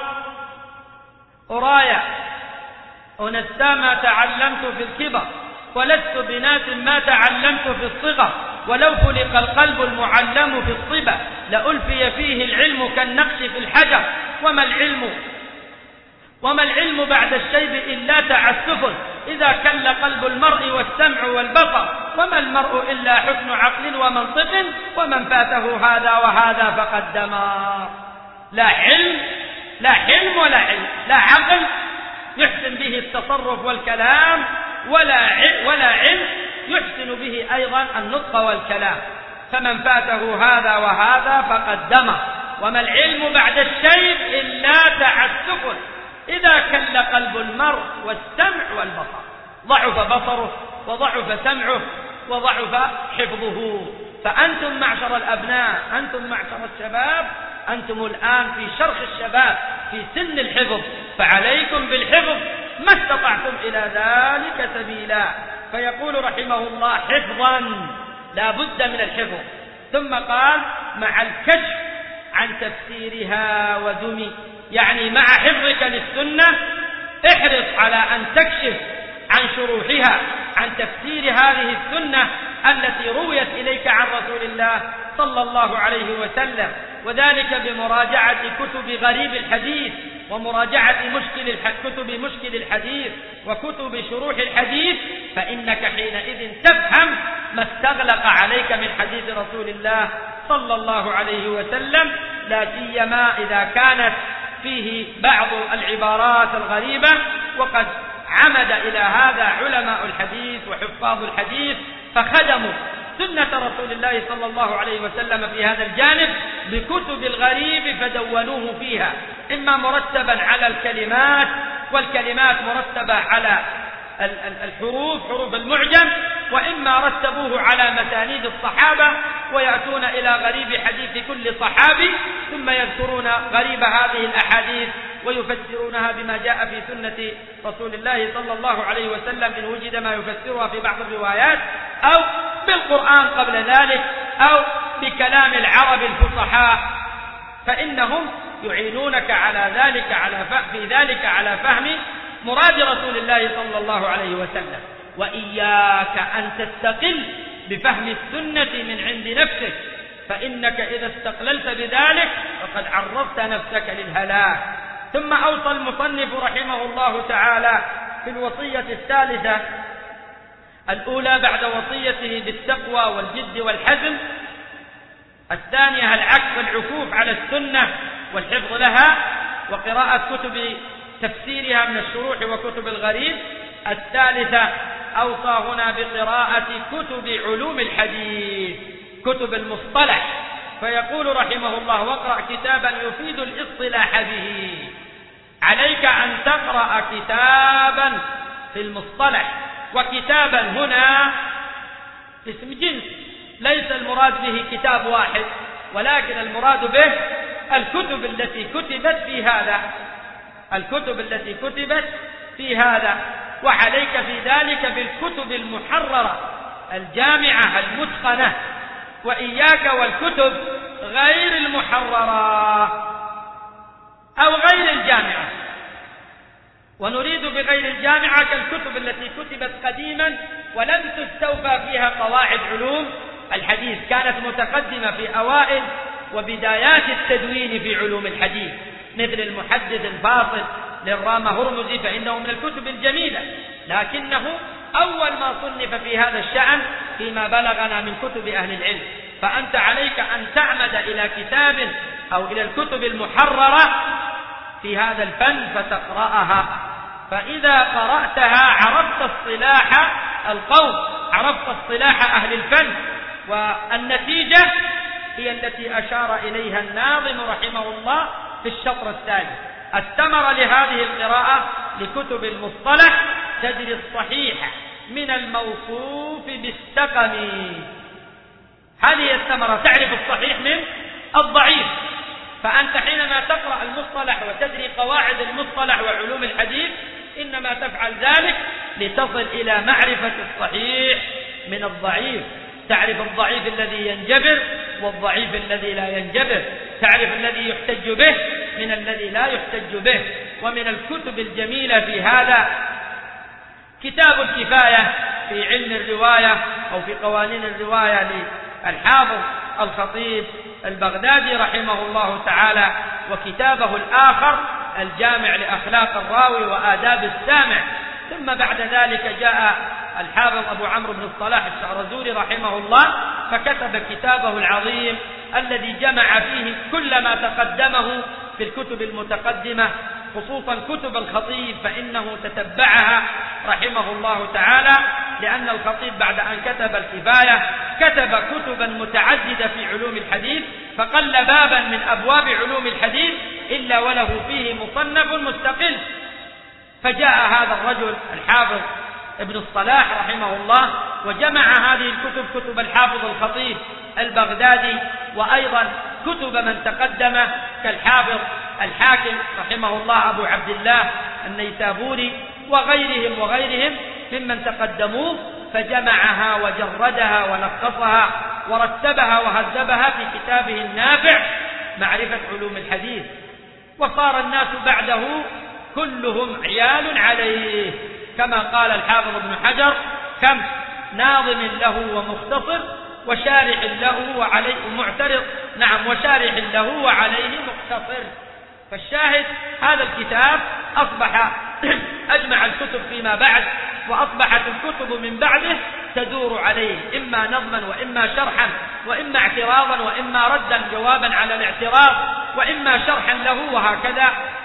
أرايا أنسى ما تعلمت في الكبر، ولست بناس ما تعلمت في الصغر، ولو خلق القلب المعلم في الصبا لألفي فيه العلم كالنقش في الحجر. وما العلم وما العلم بعد الشيب إلا تعسف، إذا كل قلب المرء والسمع والبصر، وما المرء إلا حسن عقل ومنطق، ومن فاته هذا وهذا فقد دمار. لا علم لا حلم ولا علم، لا عقل يحسن به التصرف والكلام، ولا ولا علم يحسن به أيضا النطق والكلام، فمن فاته هذا وهذا فقد دمر. وما العلم بعد الشيب إلا تعسف، إذا كل قلب المرء والسمع والبصر، ضعف بصره وضعف سمعه وضعف حفظه. فأنتم معشر الأبناء، أنتم معشر الشباب، أنتم الآن في شرخ الشباب في سن الحفظ، فعليكم بالحفظ ما إلى ذلك سبيلا. فيقول رحمه الله حفظا، لا بد من الحفظ. ثم قال مع الكشف عن تفسيرها ودمي، يعني مع حفظك للسنة احرص على أن تكشف عن شروحها، عن تفسير هذه السنة التي رويت إليك عن رسول الله صلى الله عليه وسلم، وذلك بمراجعة كتب غريب الحديث، ومراجعة مشكل كتب مشكل الحديث، وكتب شروح الحديث، فإنك حينئذ تفهم ما استغلق عليك من حديث رسول الله صلى الله عليه وسلم، لا سيما إذا كانت فيه بعض العبارات الغريبة. وقد عمد إلى هذا علماء الحديث وحفاظ الحديث فخدموا سنة رسول الله صلى الله عليه وسلم في هذا الجانب بكتب الغريب فدونوه فيها، إما مرتبا على الكلمات، والكلمات مرتبة على الحروف، حروف المعجم، وإما رتبوه على مسانيد الصحابة ويأتون إلى غريب حديث كل صحابي ثم يذكرون غريب هذه الأحاديث ويفسرونها بما جاء في سنة رسول الله صلى الله عليه وسلم إن وجد ما يفسرها في بعض الروايات، أو بالقرآن قبل ذلك، أو بكلام العرب الفصحاء، فإنهم يعينونك على ذلك على في ذلك على فهم مراد رسول الله صلى الله عليه وسلم. وإياك أن تستقل بفهم السنة من عند نفسك، فإنك إذا استقللت بذلك فقد عرضت نفسك للهلاك. ثم أوصى المصنف رحمه الله تعالى في الوصية الثالثة الأولى بعد وصيته بالتقوى والجد والحزم، الثانية العكس العكوف على السنة والحفظ لها وقراءة كتب تفسيرها من الشروح وكتب الغريب، الثالثة أوصى هنا بقراءة كتب علوم الحديث، كتب المصطلح، فيقول رحمه الله واقرأ كتابا يفيد الاصطلاح به. عليك أن تقرأ كتابا في المصطلح، وكتابا هنا اسم جنس، ليس المراد به كتاب واحد، ولكن المراد به الكتب التي كتبت في هذا، الكتب التي كتبت في هذا. وعليك في ذلك بالكتب المحررة الجامعة المتقنة، وإياك والكتب غير المحررة أو غير الجامعة. ونريد بغير الجامعة كالكتب التي كتبت قديما ولم تستوفى فيها قواعد علوم الحديث، كانت متقدمة في أوائل وبدايات التدوين في علوم الحديث، مثل المحدث الفاصل للرام هرمزي، فإنه من الكتب الجميلة، لكنه أول ما صنف في هذا الشأن فيما بلغنا من كتب أهل العلم. فأنت عليك أن تعمد إلى كتاب أو إلى الكتب المحررة في هذا الفن فتقرأها، فإذا قرأتها عرفت اصطلاح القوم، عرفت اصطلاح أهل الفن، والنتيجة هي التي أشار إليها الناظم رحمه الله في الشطر الثاني. الثمرة لهذه القراءة لكتب المصطلح تجري الصحيح من الموصوف بالسقم، هذه الثمرة، تعرف الصحيح من الضعيف. فأنت حينما تقرأ المصطلح وتدري قواعد المصطلح وعلوم الحديث إنما تفعل ذلك لتصل إلى معرفة الصحيح من الضعيف، تعرف الضعيف الذي ينجبر والضعيف الذي لا ينجبر، تعرف الذي يحتج به من الذي لا يحتج به. ومن الكتب الجميلة في هذا كتاب الكفاية في علم الرواية أو في قوانين الرواية للحافظ الخطيب البغدادي رحمه الله تعالى، وكتابه الآخر الجامع لأخلاق الراوي وآداب السامع. ثم بعد ذلك جاء الحافظ أبو عمرو بن الصلاح الشعرزوري رحمه الله فكتب كتابه العظيم الذي جمع فيه كل ما تقدمه في الكتب المتقدمة، خصوصا كتب الخطيب، فإنه تتبعها رحمه الله تعالى، لأن الخطيب بعد أن كتب الكفاية كتب كتبا متعددة في علوم الحديث، فقل بابا من أبواب علوم الحديث إلا وله فيه مصنف مستقل. فجاء هذا الرجل الحافظ ابن الصلاح رحمه الله وجمع هذه الكتب، كتب الحافظ الخطيب البغدادي، وأيضا كتب من تقدم كالحافظ الحاكم رحمه الله أبو عبد الله النيسابوري، وغيرهم وغيرهم ممن تقدموه، فجمعها وجردها ولخصها ورتبها وهذبها في كتابه النافع معرفة علوم الحديث. وصار الناس بعده كلهم عيال عليه، كما قال الحافظ ابن حجر: كم ناظم له ومختصر وشارح له وعليه معترض، نعم وشارح له وعليه مقتصر. فالشاهد هذا الكتاب أصبح أجمع الكتب فيما بعد، وأصبحت الكتب من بعده تدور عليه، إما نظما وإما شرحا وإما اعتراضا وإما ردا جوابا على الاعتراض وإما شرحا له، وهكذا.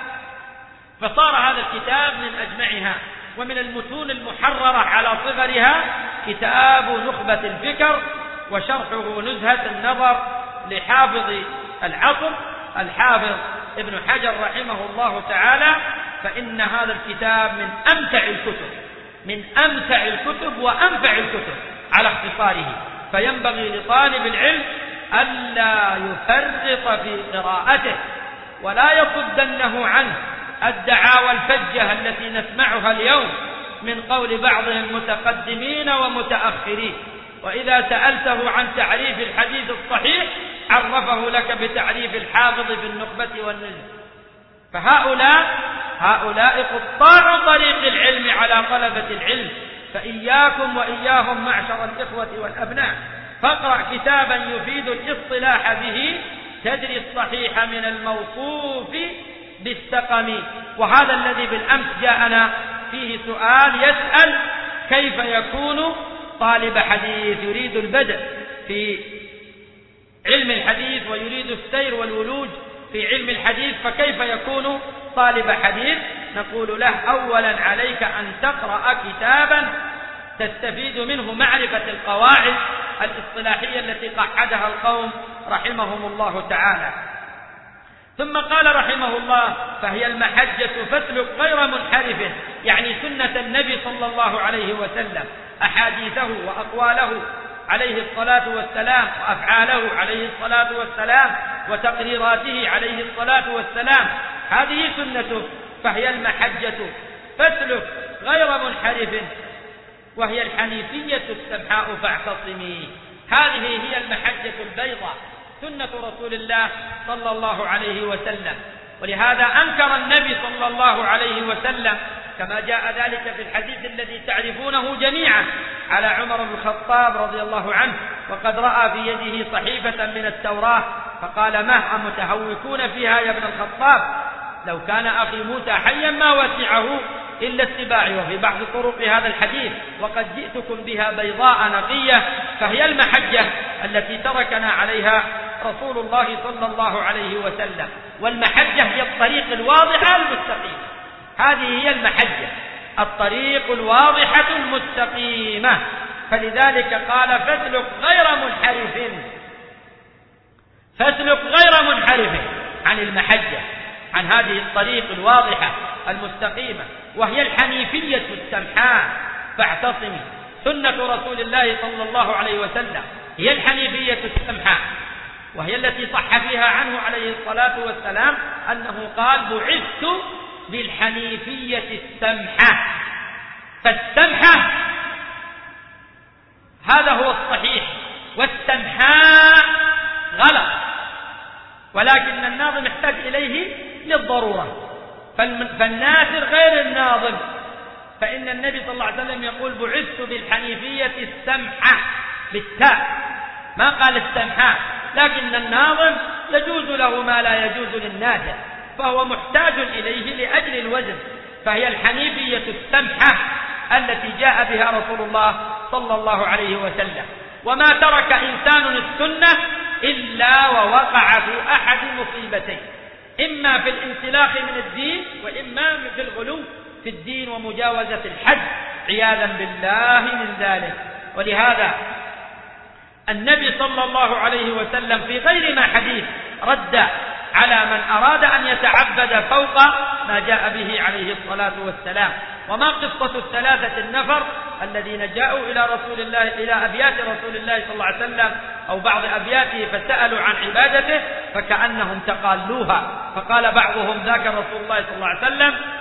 فصار هذا الكتاب من أجمعها. ومن المتون المحررة على صغرها كتاب نخبة الفكر، وشرحه نزهة النظر لحافظ العصر الحافظ ابن حجر رحمه الله تعالى. فإن هذا الكتاب من أمتع الكتب من أمتع الكتب وأنفع الكتب على اختصاره. فينبغي لطالب العلم ألا يفرط في قراءته، ولا يصدنه عنه الدعاوى الفجة التي نسمعها اليوم من قول بعضهم متقدمين ومتأخرين. وإذا سألته عن تعريف الحديث الصحيح عرفه لك بتعريف الحافظ في النخبة والنزهة. فهؤلاء هؤلاء قطاع طريق العلم على طلبة العلم. فإياكم وإياهم معشر الإخوة والأبناء، فاقرأ كتابا يفيد الاصطلاح به تدري الصحيح من الموصوف بالسقم. وهذا الذي بالأمس جاءنا فيه سؤال يسأل: كيف يكون طالب حديث يريد البدء في علم الحديث ويريد السير والولوج في علم الحديث، فكيف يكون طالب حديث؟ نقول له: أولا عليك أن تقرأ كتابا تستفيد منه معرفة القواعد الاصطلاحية التي قعدها القوم رحمهم الله تعالى. ثم قال رحمه الله: فهي المحجة فاسلك غير منحرف، يعني سنة النبي صلى الله عليه وسلم، أحاديثه وأقواله عليه الصلاة والسلام، وأفعاله عليه الصلاة والسلام، وتقريراته عليه الصلاة والسلام، هذه سنته. فهي المحجة فاسلك غير منحرف، وهي الحنيفية السمحاء فاعتصمي. هذه هي المحجة البيضاء، سنة رسول الله صلى الله عليه وسلم. ولهذا أنكر النبي صلى الله عليه وسلم كما جاء ذلك في الحديث الذي تعرفونه جميعا على عمر بن الخطاب رضي الله عنه، وقد رأى في يده صحيفة من التوراة فقال: ما أمتهوكون فيها يا ابن الخطاب؟ لو كان أخي موسى حيا ما وسعه إلا اتباعي. وفي بعض طرق هذا الحديث: وقد جئتكم بها بيضاء نقية. فهي المحجة التي تركنا عليها رسول الله صلى الله عليه وسلم. والمحجة هي الطريق الواضحة المستقيمة، هذه هي المحجة، الطريق الواضحة المستقيمة. فلذلك قال: فاسلك غير منحرف، فاسلك غير منحرف عن المحجة، عن هذه الطريق الواضحة المستقيمة، وهي الحنيفية السمحاء فاعتصمي. سنة رسول الله صلى الله عليه وسلم هي الحنيفية السمحاء، وهي التي صح فيها عنه عليه الصلاة والسلام أنه قال: بعثت بالحنيفية السمحة. فالسمحة هذا هو الصحيح، والسمحاء غلط، ولكن الناظم يحتاج إليه للضرورة. فالناثر غير الناظم، فإن النبي صلى الله عليه وسلم يقول: بعثت بالحنيفية السمحة بالتاء، ما قال السمحاء. لكن الناظم يجوز له ما لا يجوز للناثر، فهو محتاج إليه لأجل الوزن. فهي الحنيفية السمحة التي جاء بها رسول الله صلى الله عليه وسلم. وما ترك إنسان السنة إلا ووقع في أحد مصيبتين: إما في الانسلاخ من الدين، وإما في الغلو في الدين ومجاوزة الحد، عياذا بالله من ذلك. ولهذا النبي صلى الله عليه وسلم في غير ما حديث رد على من أراد أن يتعبد فوق ما جاء به عليه الصلاة والسلام. وما قصة الثلاثة النفر الذين جاءوا إلى رسول الله إلى أبيات رسول الله صلى الله عليه وسلم أو بعض أبياته فسألوا عن عبادته فكأنهم تقالوها، فقال بعضهم: ذاك رسول الله صلى الله عليه وسلم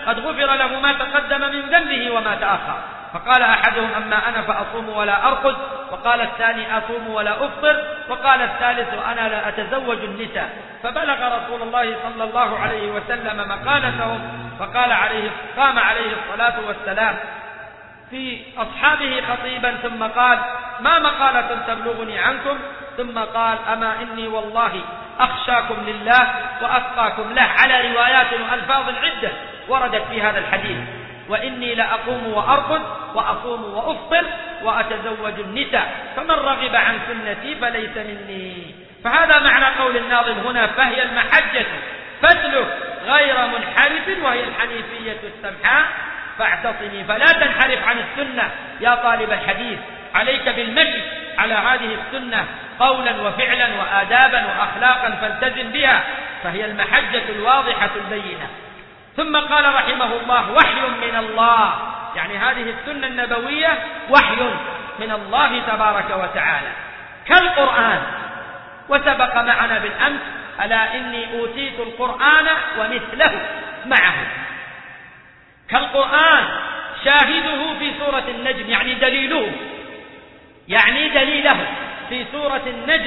قد غفر له ما تقدم من ذنبه وما تأخر. فقال أحدهم أما أنا فأصوم ولا أرقد، وقال الثاني أصوم ولا أفطر، وقال الثالث أنا لا أتزوج النساء. فبلغ رسول الله صلى الله عليه وسلم مقالتهم، فقال عليه قام عليه الصلاة والسلام في أصحابه خطيبا ثم قال ما مقالة تبلغني عنكم؟ ثم قال أما إني والله أخشاكم لله وأتقاكم له، على روايات وألفاظ عدة وردت في هذا الحديث، وإني لأقوم وأرقد وأصوم وأفطر وأتزوج النساء، فمن رغب عن سنتي فليس مني. فهذا معنى قول الناظم هنا فهي المحجة فاسلك غير منحرف وهي الحنيفية السمحاء فاعتصمي. فلا تنحرف عن السنة يا طالب الحديث، عليك بالمشي على هذه السنة قولا وفعلا وآدابا وأخلاقا فالتزم بها، فهي المحجة الواضحة البينة. ثم قال رحمه الله وحي من الله، يعني هذه السنة النبوية وحي من الله تبارك وتعالى كالقرآن. وسبق معنا بالأمس ألا إني أوتيت القرآن ومثله معه. كالقرآن شاهده في سورة النجم، يعني دليله يعني دليله في سورة النجم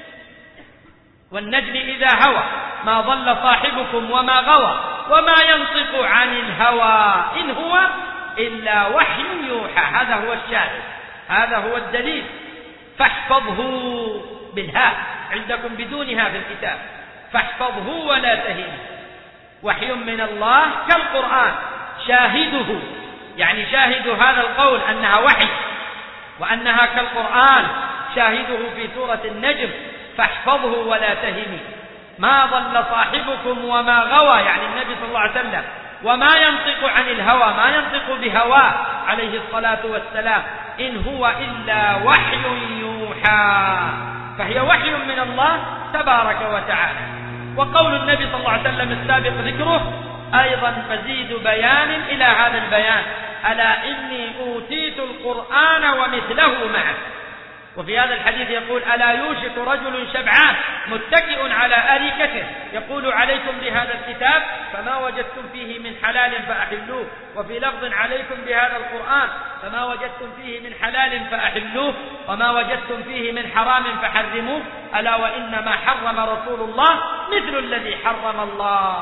والنجم إذا هوى ما ضل صاحبكم وما غوى وما ينطق عن الهوى إن هو إلا وحي يوحى. هذا هو الشاهد، هذا هو الدليل. فاحفظه بالهاء عندكم بدونها في الكتاب، فاحفظه ولا تهن. وحي من الله كالقرآن شاهده، يعني شاهد هذا القول أنها وحي وأنها كالقرآن شاهده في سورة النجم فاحفظه ولا تهن. ما ضل صاحبكم وما غوى، يعني النبي صلى الله عليه وسلم، وما ينطق عن الهوى، ما ينطق بهواه عليه الصلاة والسلام، إن هو إلا وحي يوحى. فهي وحي من الله تبارك وتعالى. وقول النبي صلى الله عليه وسلم السابق ذكره أيضا مزيد بيان إلى هذا البيان، ألا إني أوتيت القرآن ومثله معه. وفي هذا الحديث يقول ألا يوشك رجل شبعان متكئ على أريكته يقول عليكم بهذا الكتاب فما وجدتم فيه من حلال فأحلوه، وفي لفظ عليكم بهذا القرآن فما وجدتم فيه من حلال فأحلوه وما وجدتم فيه من حرام فحرموه، ألا وإنما حرم رسول الله مثل الذي حرم الله.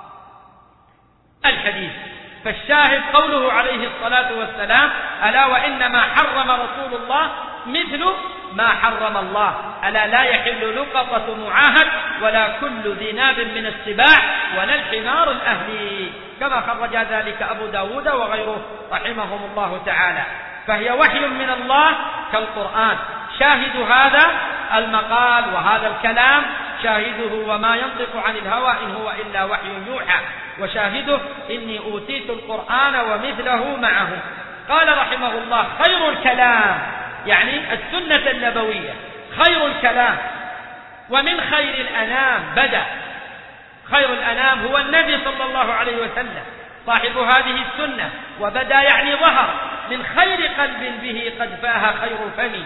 الحديث فالشاهد قوله عليه الصلاة والسلام ألا وإنما حرم رسول الله مثل ما حرم الله، ألا لا يحل لقطة معاهد ولا كل ذي ناب من السباع ولا الحمار الأهلي، كما خرج ذلك أبو داود وغيره رحمهم الله تعالى. فهي وحي من الله كالقرآن، شاهد هذا المقال وهذا الكلام شاهده وما ينطق عن الهوى إن هو إلا وحي يوحى، وشاهده إني أوتيت القرآن ومثله معه. قال رحمه الله خير الكلام، يعني السنة النبوية خير الكلام، ومن خير الأنام بدأ. خير الأنام هو النبي صلى الله عليه وسلم صاحب هذه السنة، وبدأ يعني ظهر من خير قلب به قد فاه خير فم،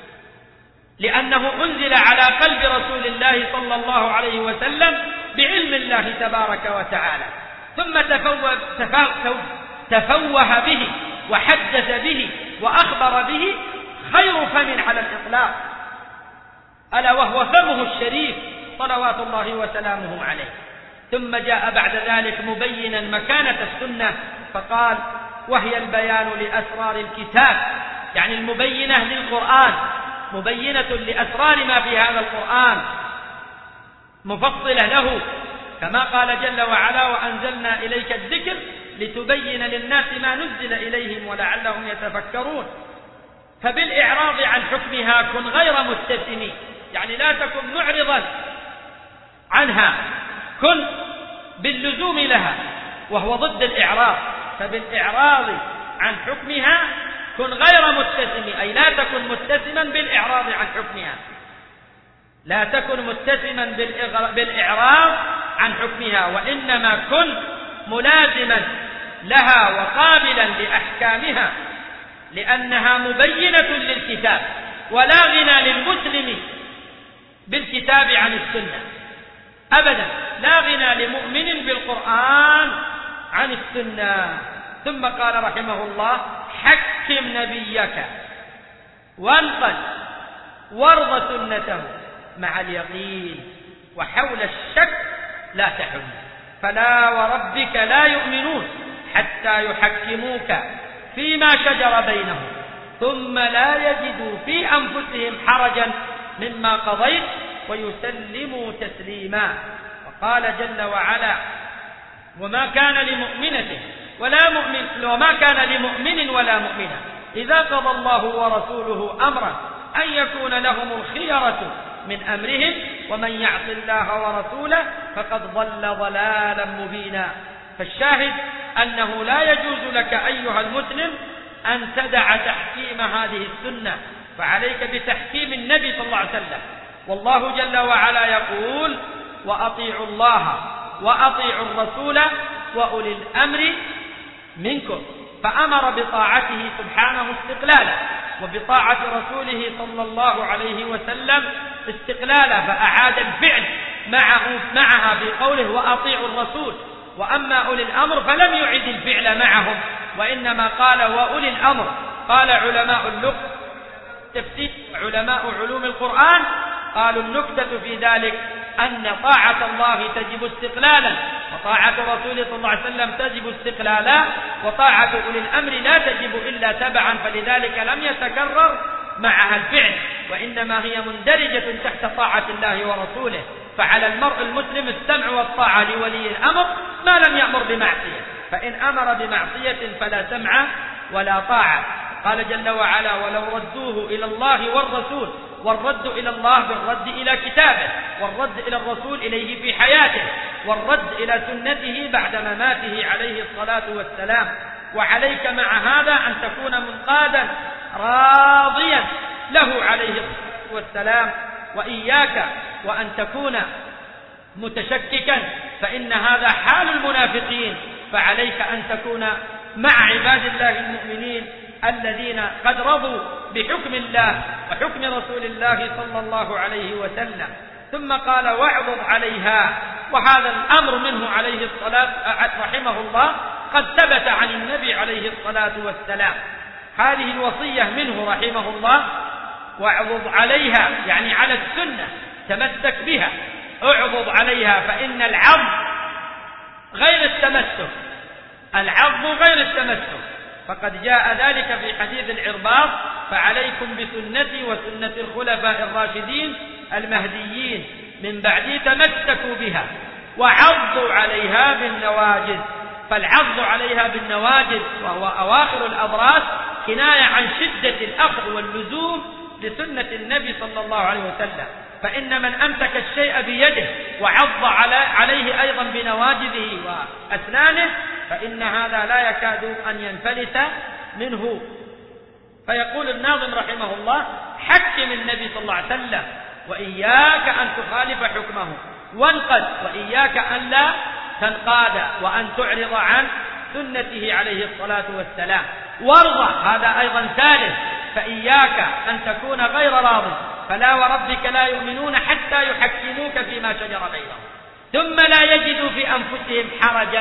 لأنه أنزل على قلب رسول الله صلى الله عليه وسلم بعلم الله تبارك وتعالى، ثم تفوه, تفوه, تفوه به وحدث به وأخبر به خير فم على الإطلاق، ألا وهو فمه الشريف صلوات الله وسلامه عليه. ثم جاء بعد ذلك مبينا مكانة السنة فقال وهي البيان لأسرار الكتاب، يعني المبينة للقرآن، مبينة لأسرار ما في هذا القرآن، مفصلة له، كما قال جل وعلا وأنزلنا إليك الذكر لتبين للناس ما نزل إليهم ولعلهم يتفكرون. فبالإعراض عن حكمها كن غير مستثني، يعني لا تكن معرضا عنها، كن باللزوم لها وهو ضد الإعراض. فبالإعراض عن حكمها كن غير مستثني، أي لا تكن مستثما بالإعراض عن حكمها، لا تكن مستثما بالإعراض عن حكمها، وإنما كن ملازما لها وقابلا لأحكامها، لأنها مبينة للكتاب، ولا غنى للمسلم بالكتاب عن السنة أبدا، لا غنى لمؤمن بالقرآن عن السنة. ثم قال رحمه الله: حكم نبيك وانقل وارض سنته مع اليقين، وحول الشك لا تحل. فلا وربك لا يؤمنون حتى يحكموك فيما شجر بينهم ثم لا يجدوا في أنفسهم حرجا مما قضيت ويسلموا تسليما. وقال جل وعلا: وما كان لمؤمنة ولا مؤمن وما كان لمؤمن ولا مؤمنة إذا قضى الله ورسوله أمرا أن يكون لهم الخيرة من أمرهم ومن يعص الله ورسوله فقد ضل ضلالا مبينا. فالشاهد أنه لا يجوز لك أيها المسلم أن تدع تحكيم هذه السنة، فعليك بتحكيم النبي صلى الله عليه وسلم. والله جل وعلا يقول: وأطيعوا الله وأطيعوا الرسول وأولي الأمر منكم، فأمر بطاعته سبحانه استقلالا، وبطاعة رسوله صلى الله عليه وسلم استقلالا، فأعاد الفعل معه معها بقوله: وأطيعوا الرسول. وأما أولي الأمر فلم يعد الفعل معهم، وإنما قال: وأولي الأمر. قال علماء اللغة تفسير علماء علوم القرآن قالوا: النكتة في ذلك أن طاعة الله تجب استقلالا، وطاعة رسوله صلى الله عليه وسلم تجب استقلالا، وطاعة أولي الأمر لا تجب إلا تبعا، فلذلك لم يتكرر معها الفعل، وإنما هي مندرجة تحت طاعة الله ورسوله. فعلى المرء المسلم السمع والطاعة لولي الأمر ما لم يأمر بمعصية، فإن أمر بمعصية فلا سمع ولا طاعة. قال جل وعلا: ولو ردوه إلى الله والرسول، والرد إلى الله بالرد إلى كتابه، والرد إلى الرسول إليه في حياته، والرد إلى سنته بعد مماته عليه الصلاة والسلام. وعليك مع هذا أن تكون منقادا راضيا له عليه الصلاة والسلام، وإياك وأن تكون متشككا، فإن هذا حال المنافقين. فعليك أن تكون مع عباد الله المؤمنين الذين قد رضوا بحكم الله وحكم رسول الله صلى الله عليه وسلم. ثم قال: واعظض عليها. وهذا الأمر منه عليه الصلاة رحمه الله قد ثبت عن النبي عليه الصلاة والسلام. هذه الوصية منه رحمه الله: واعظض عليها، يعني على السنة، تمسك بها، اعظض عليها، فإن العظ غير التمسك، العظ غير التمسك، فقد جاء ذلك في حديث العرباض: فعليكم بسنتي وسنة الخلفاء الراشدين المهديين من بعدي تمسكوا بها وعضوا عليها بالنواجذ. فالعض عليها بالنواجذ وهو أواخر الأضراس كناية عن شدة الأخذ واللزوم لسنة النبي صلى الله عليه وسلم. فإن من أمسك الشيء بيده وعض عليه أيضا بنواجذه وأسنانه فإن هذا لا يكاد أن ينفلت منه. فيقول الناظم رحمه الله: حكم النبي صلى الله عليه وسلم، وإياك أن تخالف حكمه، وانقد، وإياك أن لا تنقاد وأن تعرض عن سنته عليه الصلاة والسلام. وارضى، هذا أيضا ثالث، فإياك أن تكون غير راض، فلا وربك لا يؤمنون حتى يحكموك فيما شجر بينهم ثم لا يجدوا في أنفسهم حرجا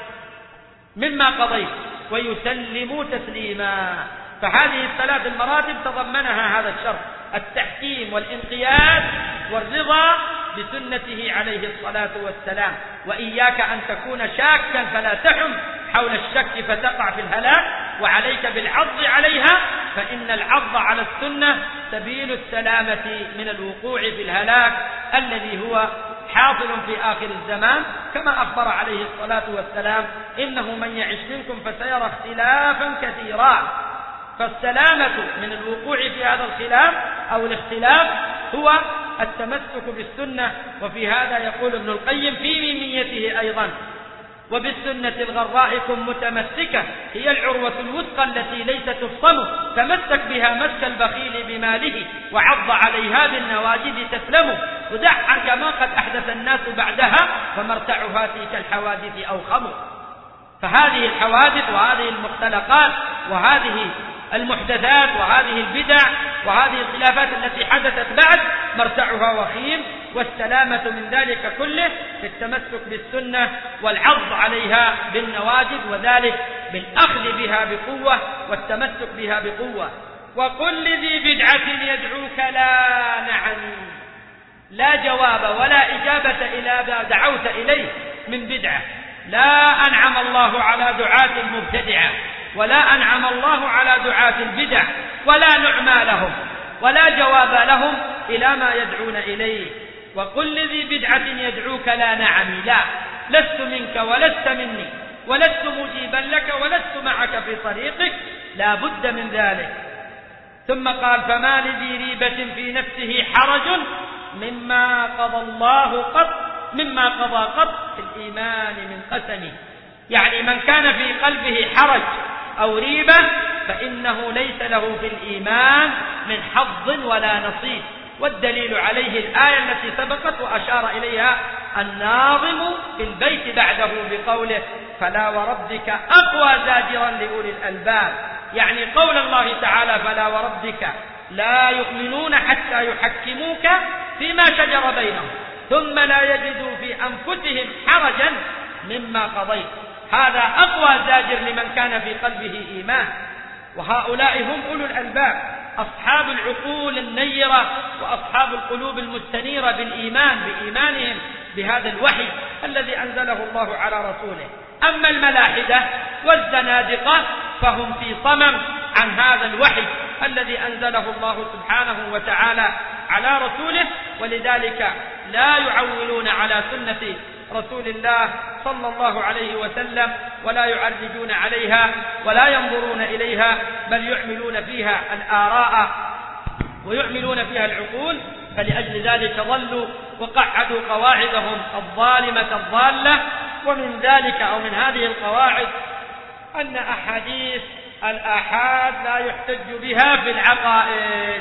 مما قضيت ويسلموا تسليما. فهذه الثلاث المراتب تضمنها هذا الشرط: التحكيم والانقياد والرضا بسنته عليه الصلاة والسلام. وإياك أن تكون شاكا فلا تحم حول الشك فتقع في الهلاك، وعليك بالعض عليها، فإن العض على السنة سبيل السلامة من الوقوع في الهلاك الذي هو حاصل في آخر الزمان، كما أخبر عليه الصلاة والسلام: إنه من يعش منكم فسيرى اختلافا كثيرا. فالسلامة من الوقوع في هذا الخلاف أو الاختلاف هو التمسك بالسنة. وفي هذا يقول ابن القيم في ميميته أيضا: وبالسنة الغراء كن متمسكة، هي العروة الوثقى التي ليس تفصم، تمسك بها مسك البخيل بماله، وعض عليها بالنواجذ تسلم، ودع عنك ما قد أحدث الناس بعدها، فمرتعها تلك الحوادث أوخم. فهذه الحوادث وهذه المختلقات وهذه المحدثات وهذه البدع وهذه الخلافات التي حدثت بعد مرتعها وخيم، والسلامة من ذلك كله في التمسك بالسنة والعض عليها بالنواجذ، وذلك بالأخذ بها بقوة والتمسك بها بقوة. وقل لذي بدعة يدعوك لا نعني، لا جواب ولا إجابة إلى ما دعوت إليه من بدعة. لا أنعم الله على دعاة المبتدعة، ولا أنعم الله على دعاة البدع، ولا نعمى لهم ولا جواب لهم إلى ما يدعون إليه. وقل لذي بدعة يدعوك لا نعني، لا، لست منك ولست مني، ولست مجيبا لك ولست معك في طريقك، لا بد من ذلك. ثم قال: فما لذي ريبة في نفسه حرج مما قضى الله قط مما قضى قط في الإيمان من قسمه. يعني من كان في قلبه حرج أو ريبة فإنه ليس له في الإيمان من حظ ولا نصيب. والدليل عليه الآية التي سبقت وأشار إليها الناظم في البيت بعده بقوله: فلا وربك أقوى زاجرا لأولي الألباب. يعني قول الله تعالى: فلا وربك لا يؤمنون حتى يحكموك فيما شجر بينهم ثم لا يجدوا في أنفسهم حرجا مما قضيت. هذا أقوى زاجر لمن كان في قلبه إيمان، وهؤلاء هم أولو الألباب، أصحاب العقول النيرة وأصحاب القلوب المستنيرة بالإيمان، بإيمانهم بهذا الوحي الذي أنزله الله على رسوله. أما الملاحدة والزنادقة فهم في صمم عن هذا الوحي الذي أنزله الله سبحانه وتعالى على رسوله، ولذلك لا يعولون على سنة رسول الله صلى الله عليه وسلم، ولا يعرجون عليها ولا ينظرون إليها، بل يعملون فيها الآراء ويعملون فيها العقول. فلأجل ذلك ضلوا وقعدوا قواعدهم الظالمة الضالة. ومن ذلك أو من هذه القواعد أن أحاديث الآحاد لا يحتج بها في العقائد،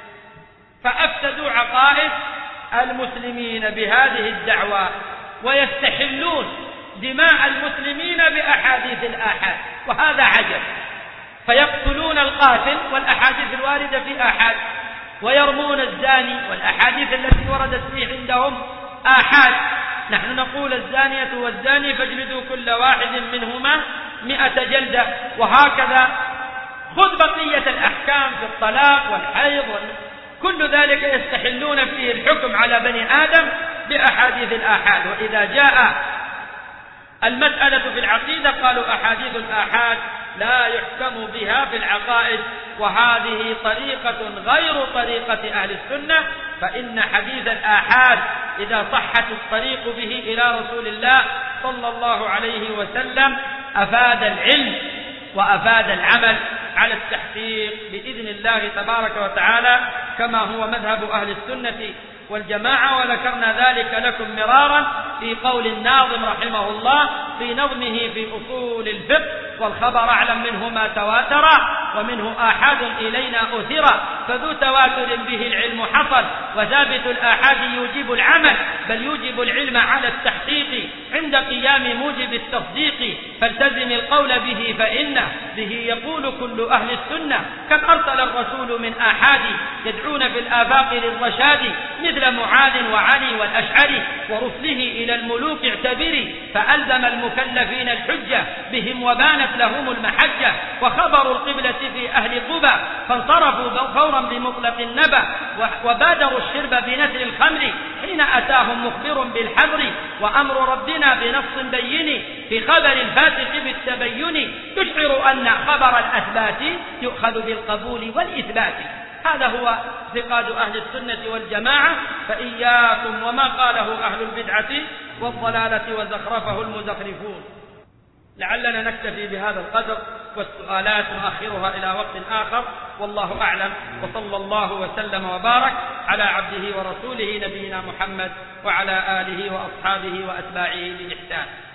فأفسدوا عقائد المسلمين بهذه الدعوة، ويستحلون دماء المسلمين بأحاديث الآحاد، وهذا عجب. فيقتلون القاتل والأحاديث الواردة في آحاد، ويرمون الزاني والأحاديث التي وردت فيه عندهم آحاد. نحن نقول: الزانية والزاني فاجلدوا كل واحد منهما مئة جلدة. وهكذا خذ بقية الأحكام في الطلاق والحيض، كل ذلك يستحلون فيه الحكم على بني آدم بأحاديث الآحاد. وإذا جاء المسألة في العقيدة قالوا: أحاديث الآحاد لا يحكم بها في العقائد، وهذه طريقة غير طريقة أهل السنة. فإن حديث الآحاد إذا صحت الطريق به إلى رسول الله صلى الله عليه وسلم أفاد العلم وأفاد العمل على التحقيق بإذن الله تبارك وتعالى، كما هو مذهب أهل السنة والجماعة. وذكرنا ذلك لكم مرارا في قول الناظم رحمه الله في نظمه في أصول الفقه: والخبر أعلم منه ما تواتر ومنه آحاد إلينا أثر، فذو تواتر به العلم حصل، وثابت الآحاد يوجب العمل، بل يوجب العلم على التحقيق عند قيام موجب التصديق. فالتزم القول به فإن به يقول كل أهل السنة، كم أرسل الرسول من آحاد يدعون في الآفاق للرشاد، مثل معاذ وعلي والأشعري ورسله إلى الملوك اعتبري، فألزم المكلفين الحجة بهم وبانت لهم المحجة. وخبروا القبلة في أهل قبى فانصرفوا فورا بمطلق النبأ، وبادروا الشرب بنثر الخمر حين أتاهم مخبر بالحذر. وأمر ربنا بنص بين في خبر الفاسق بالتبين، يشعر أن خبر الأثبات يؤخذ بالقبول والإثبات. هذا هو اعتقاد أهل السنة والجماعة. فإياكم وما قاله أهل البدعة والضلالة وزخرفه المزخرفون. لعلنا نكتفي بهذا القدر، والسؤالات نؤخرها إلى وقت آخر، والله أعلم. وصلى الله وسلم وبارك على عبده ورسوله نبينا محمد وعلى آله وأصحابه وأتباعه بإحسان.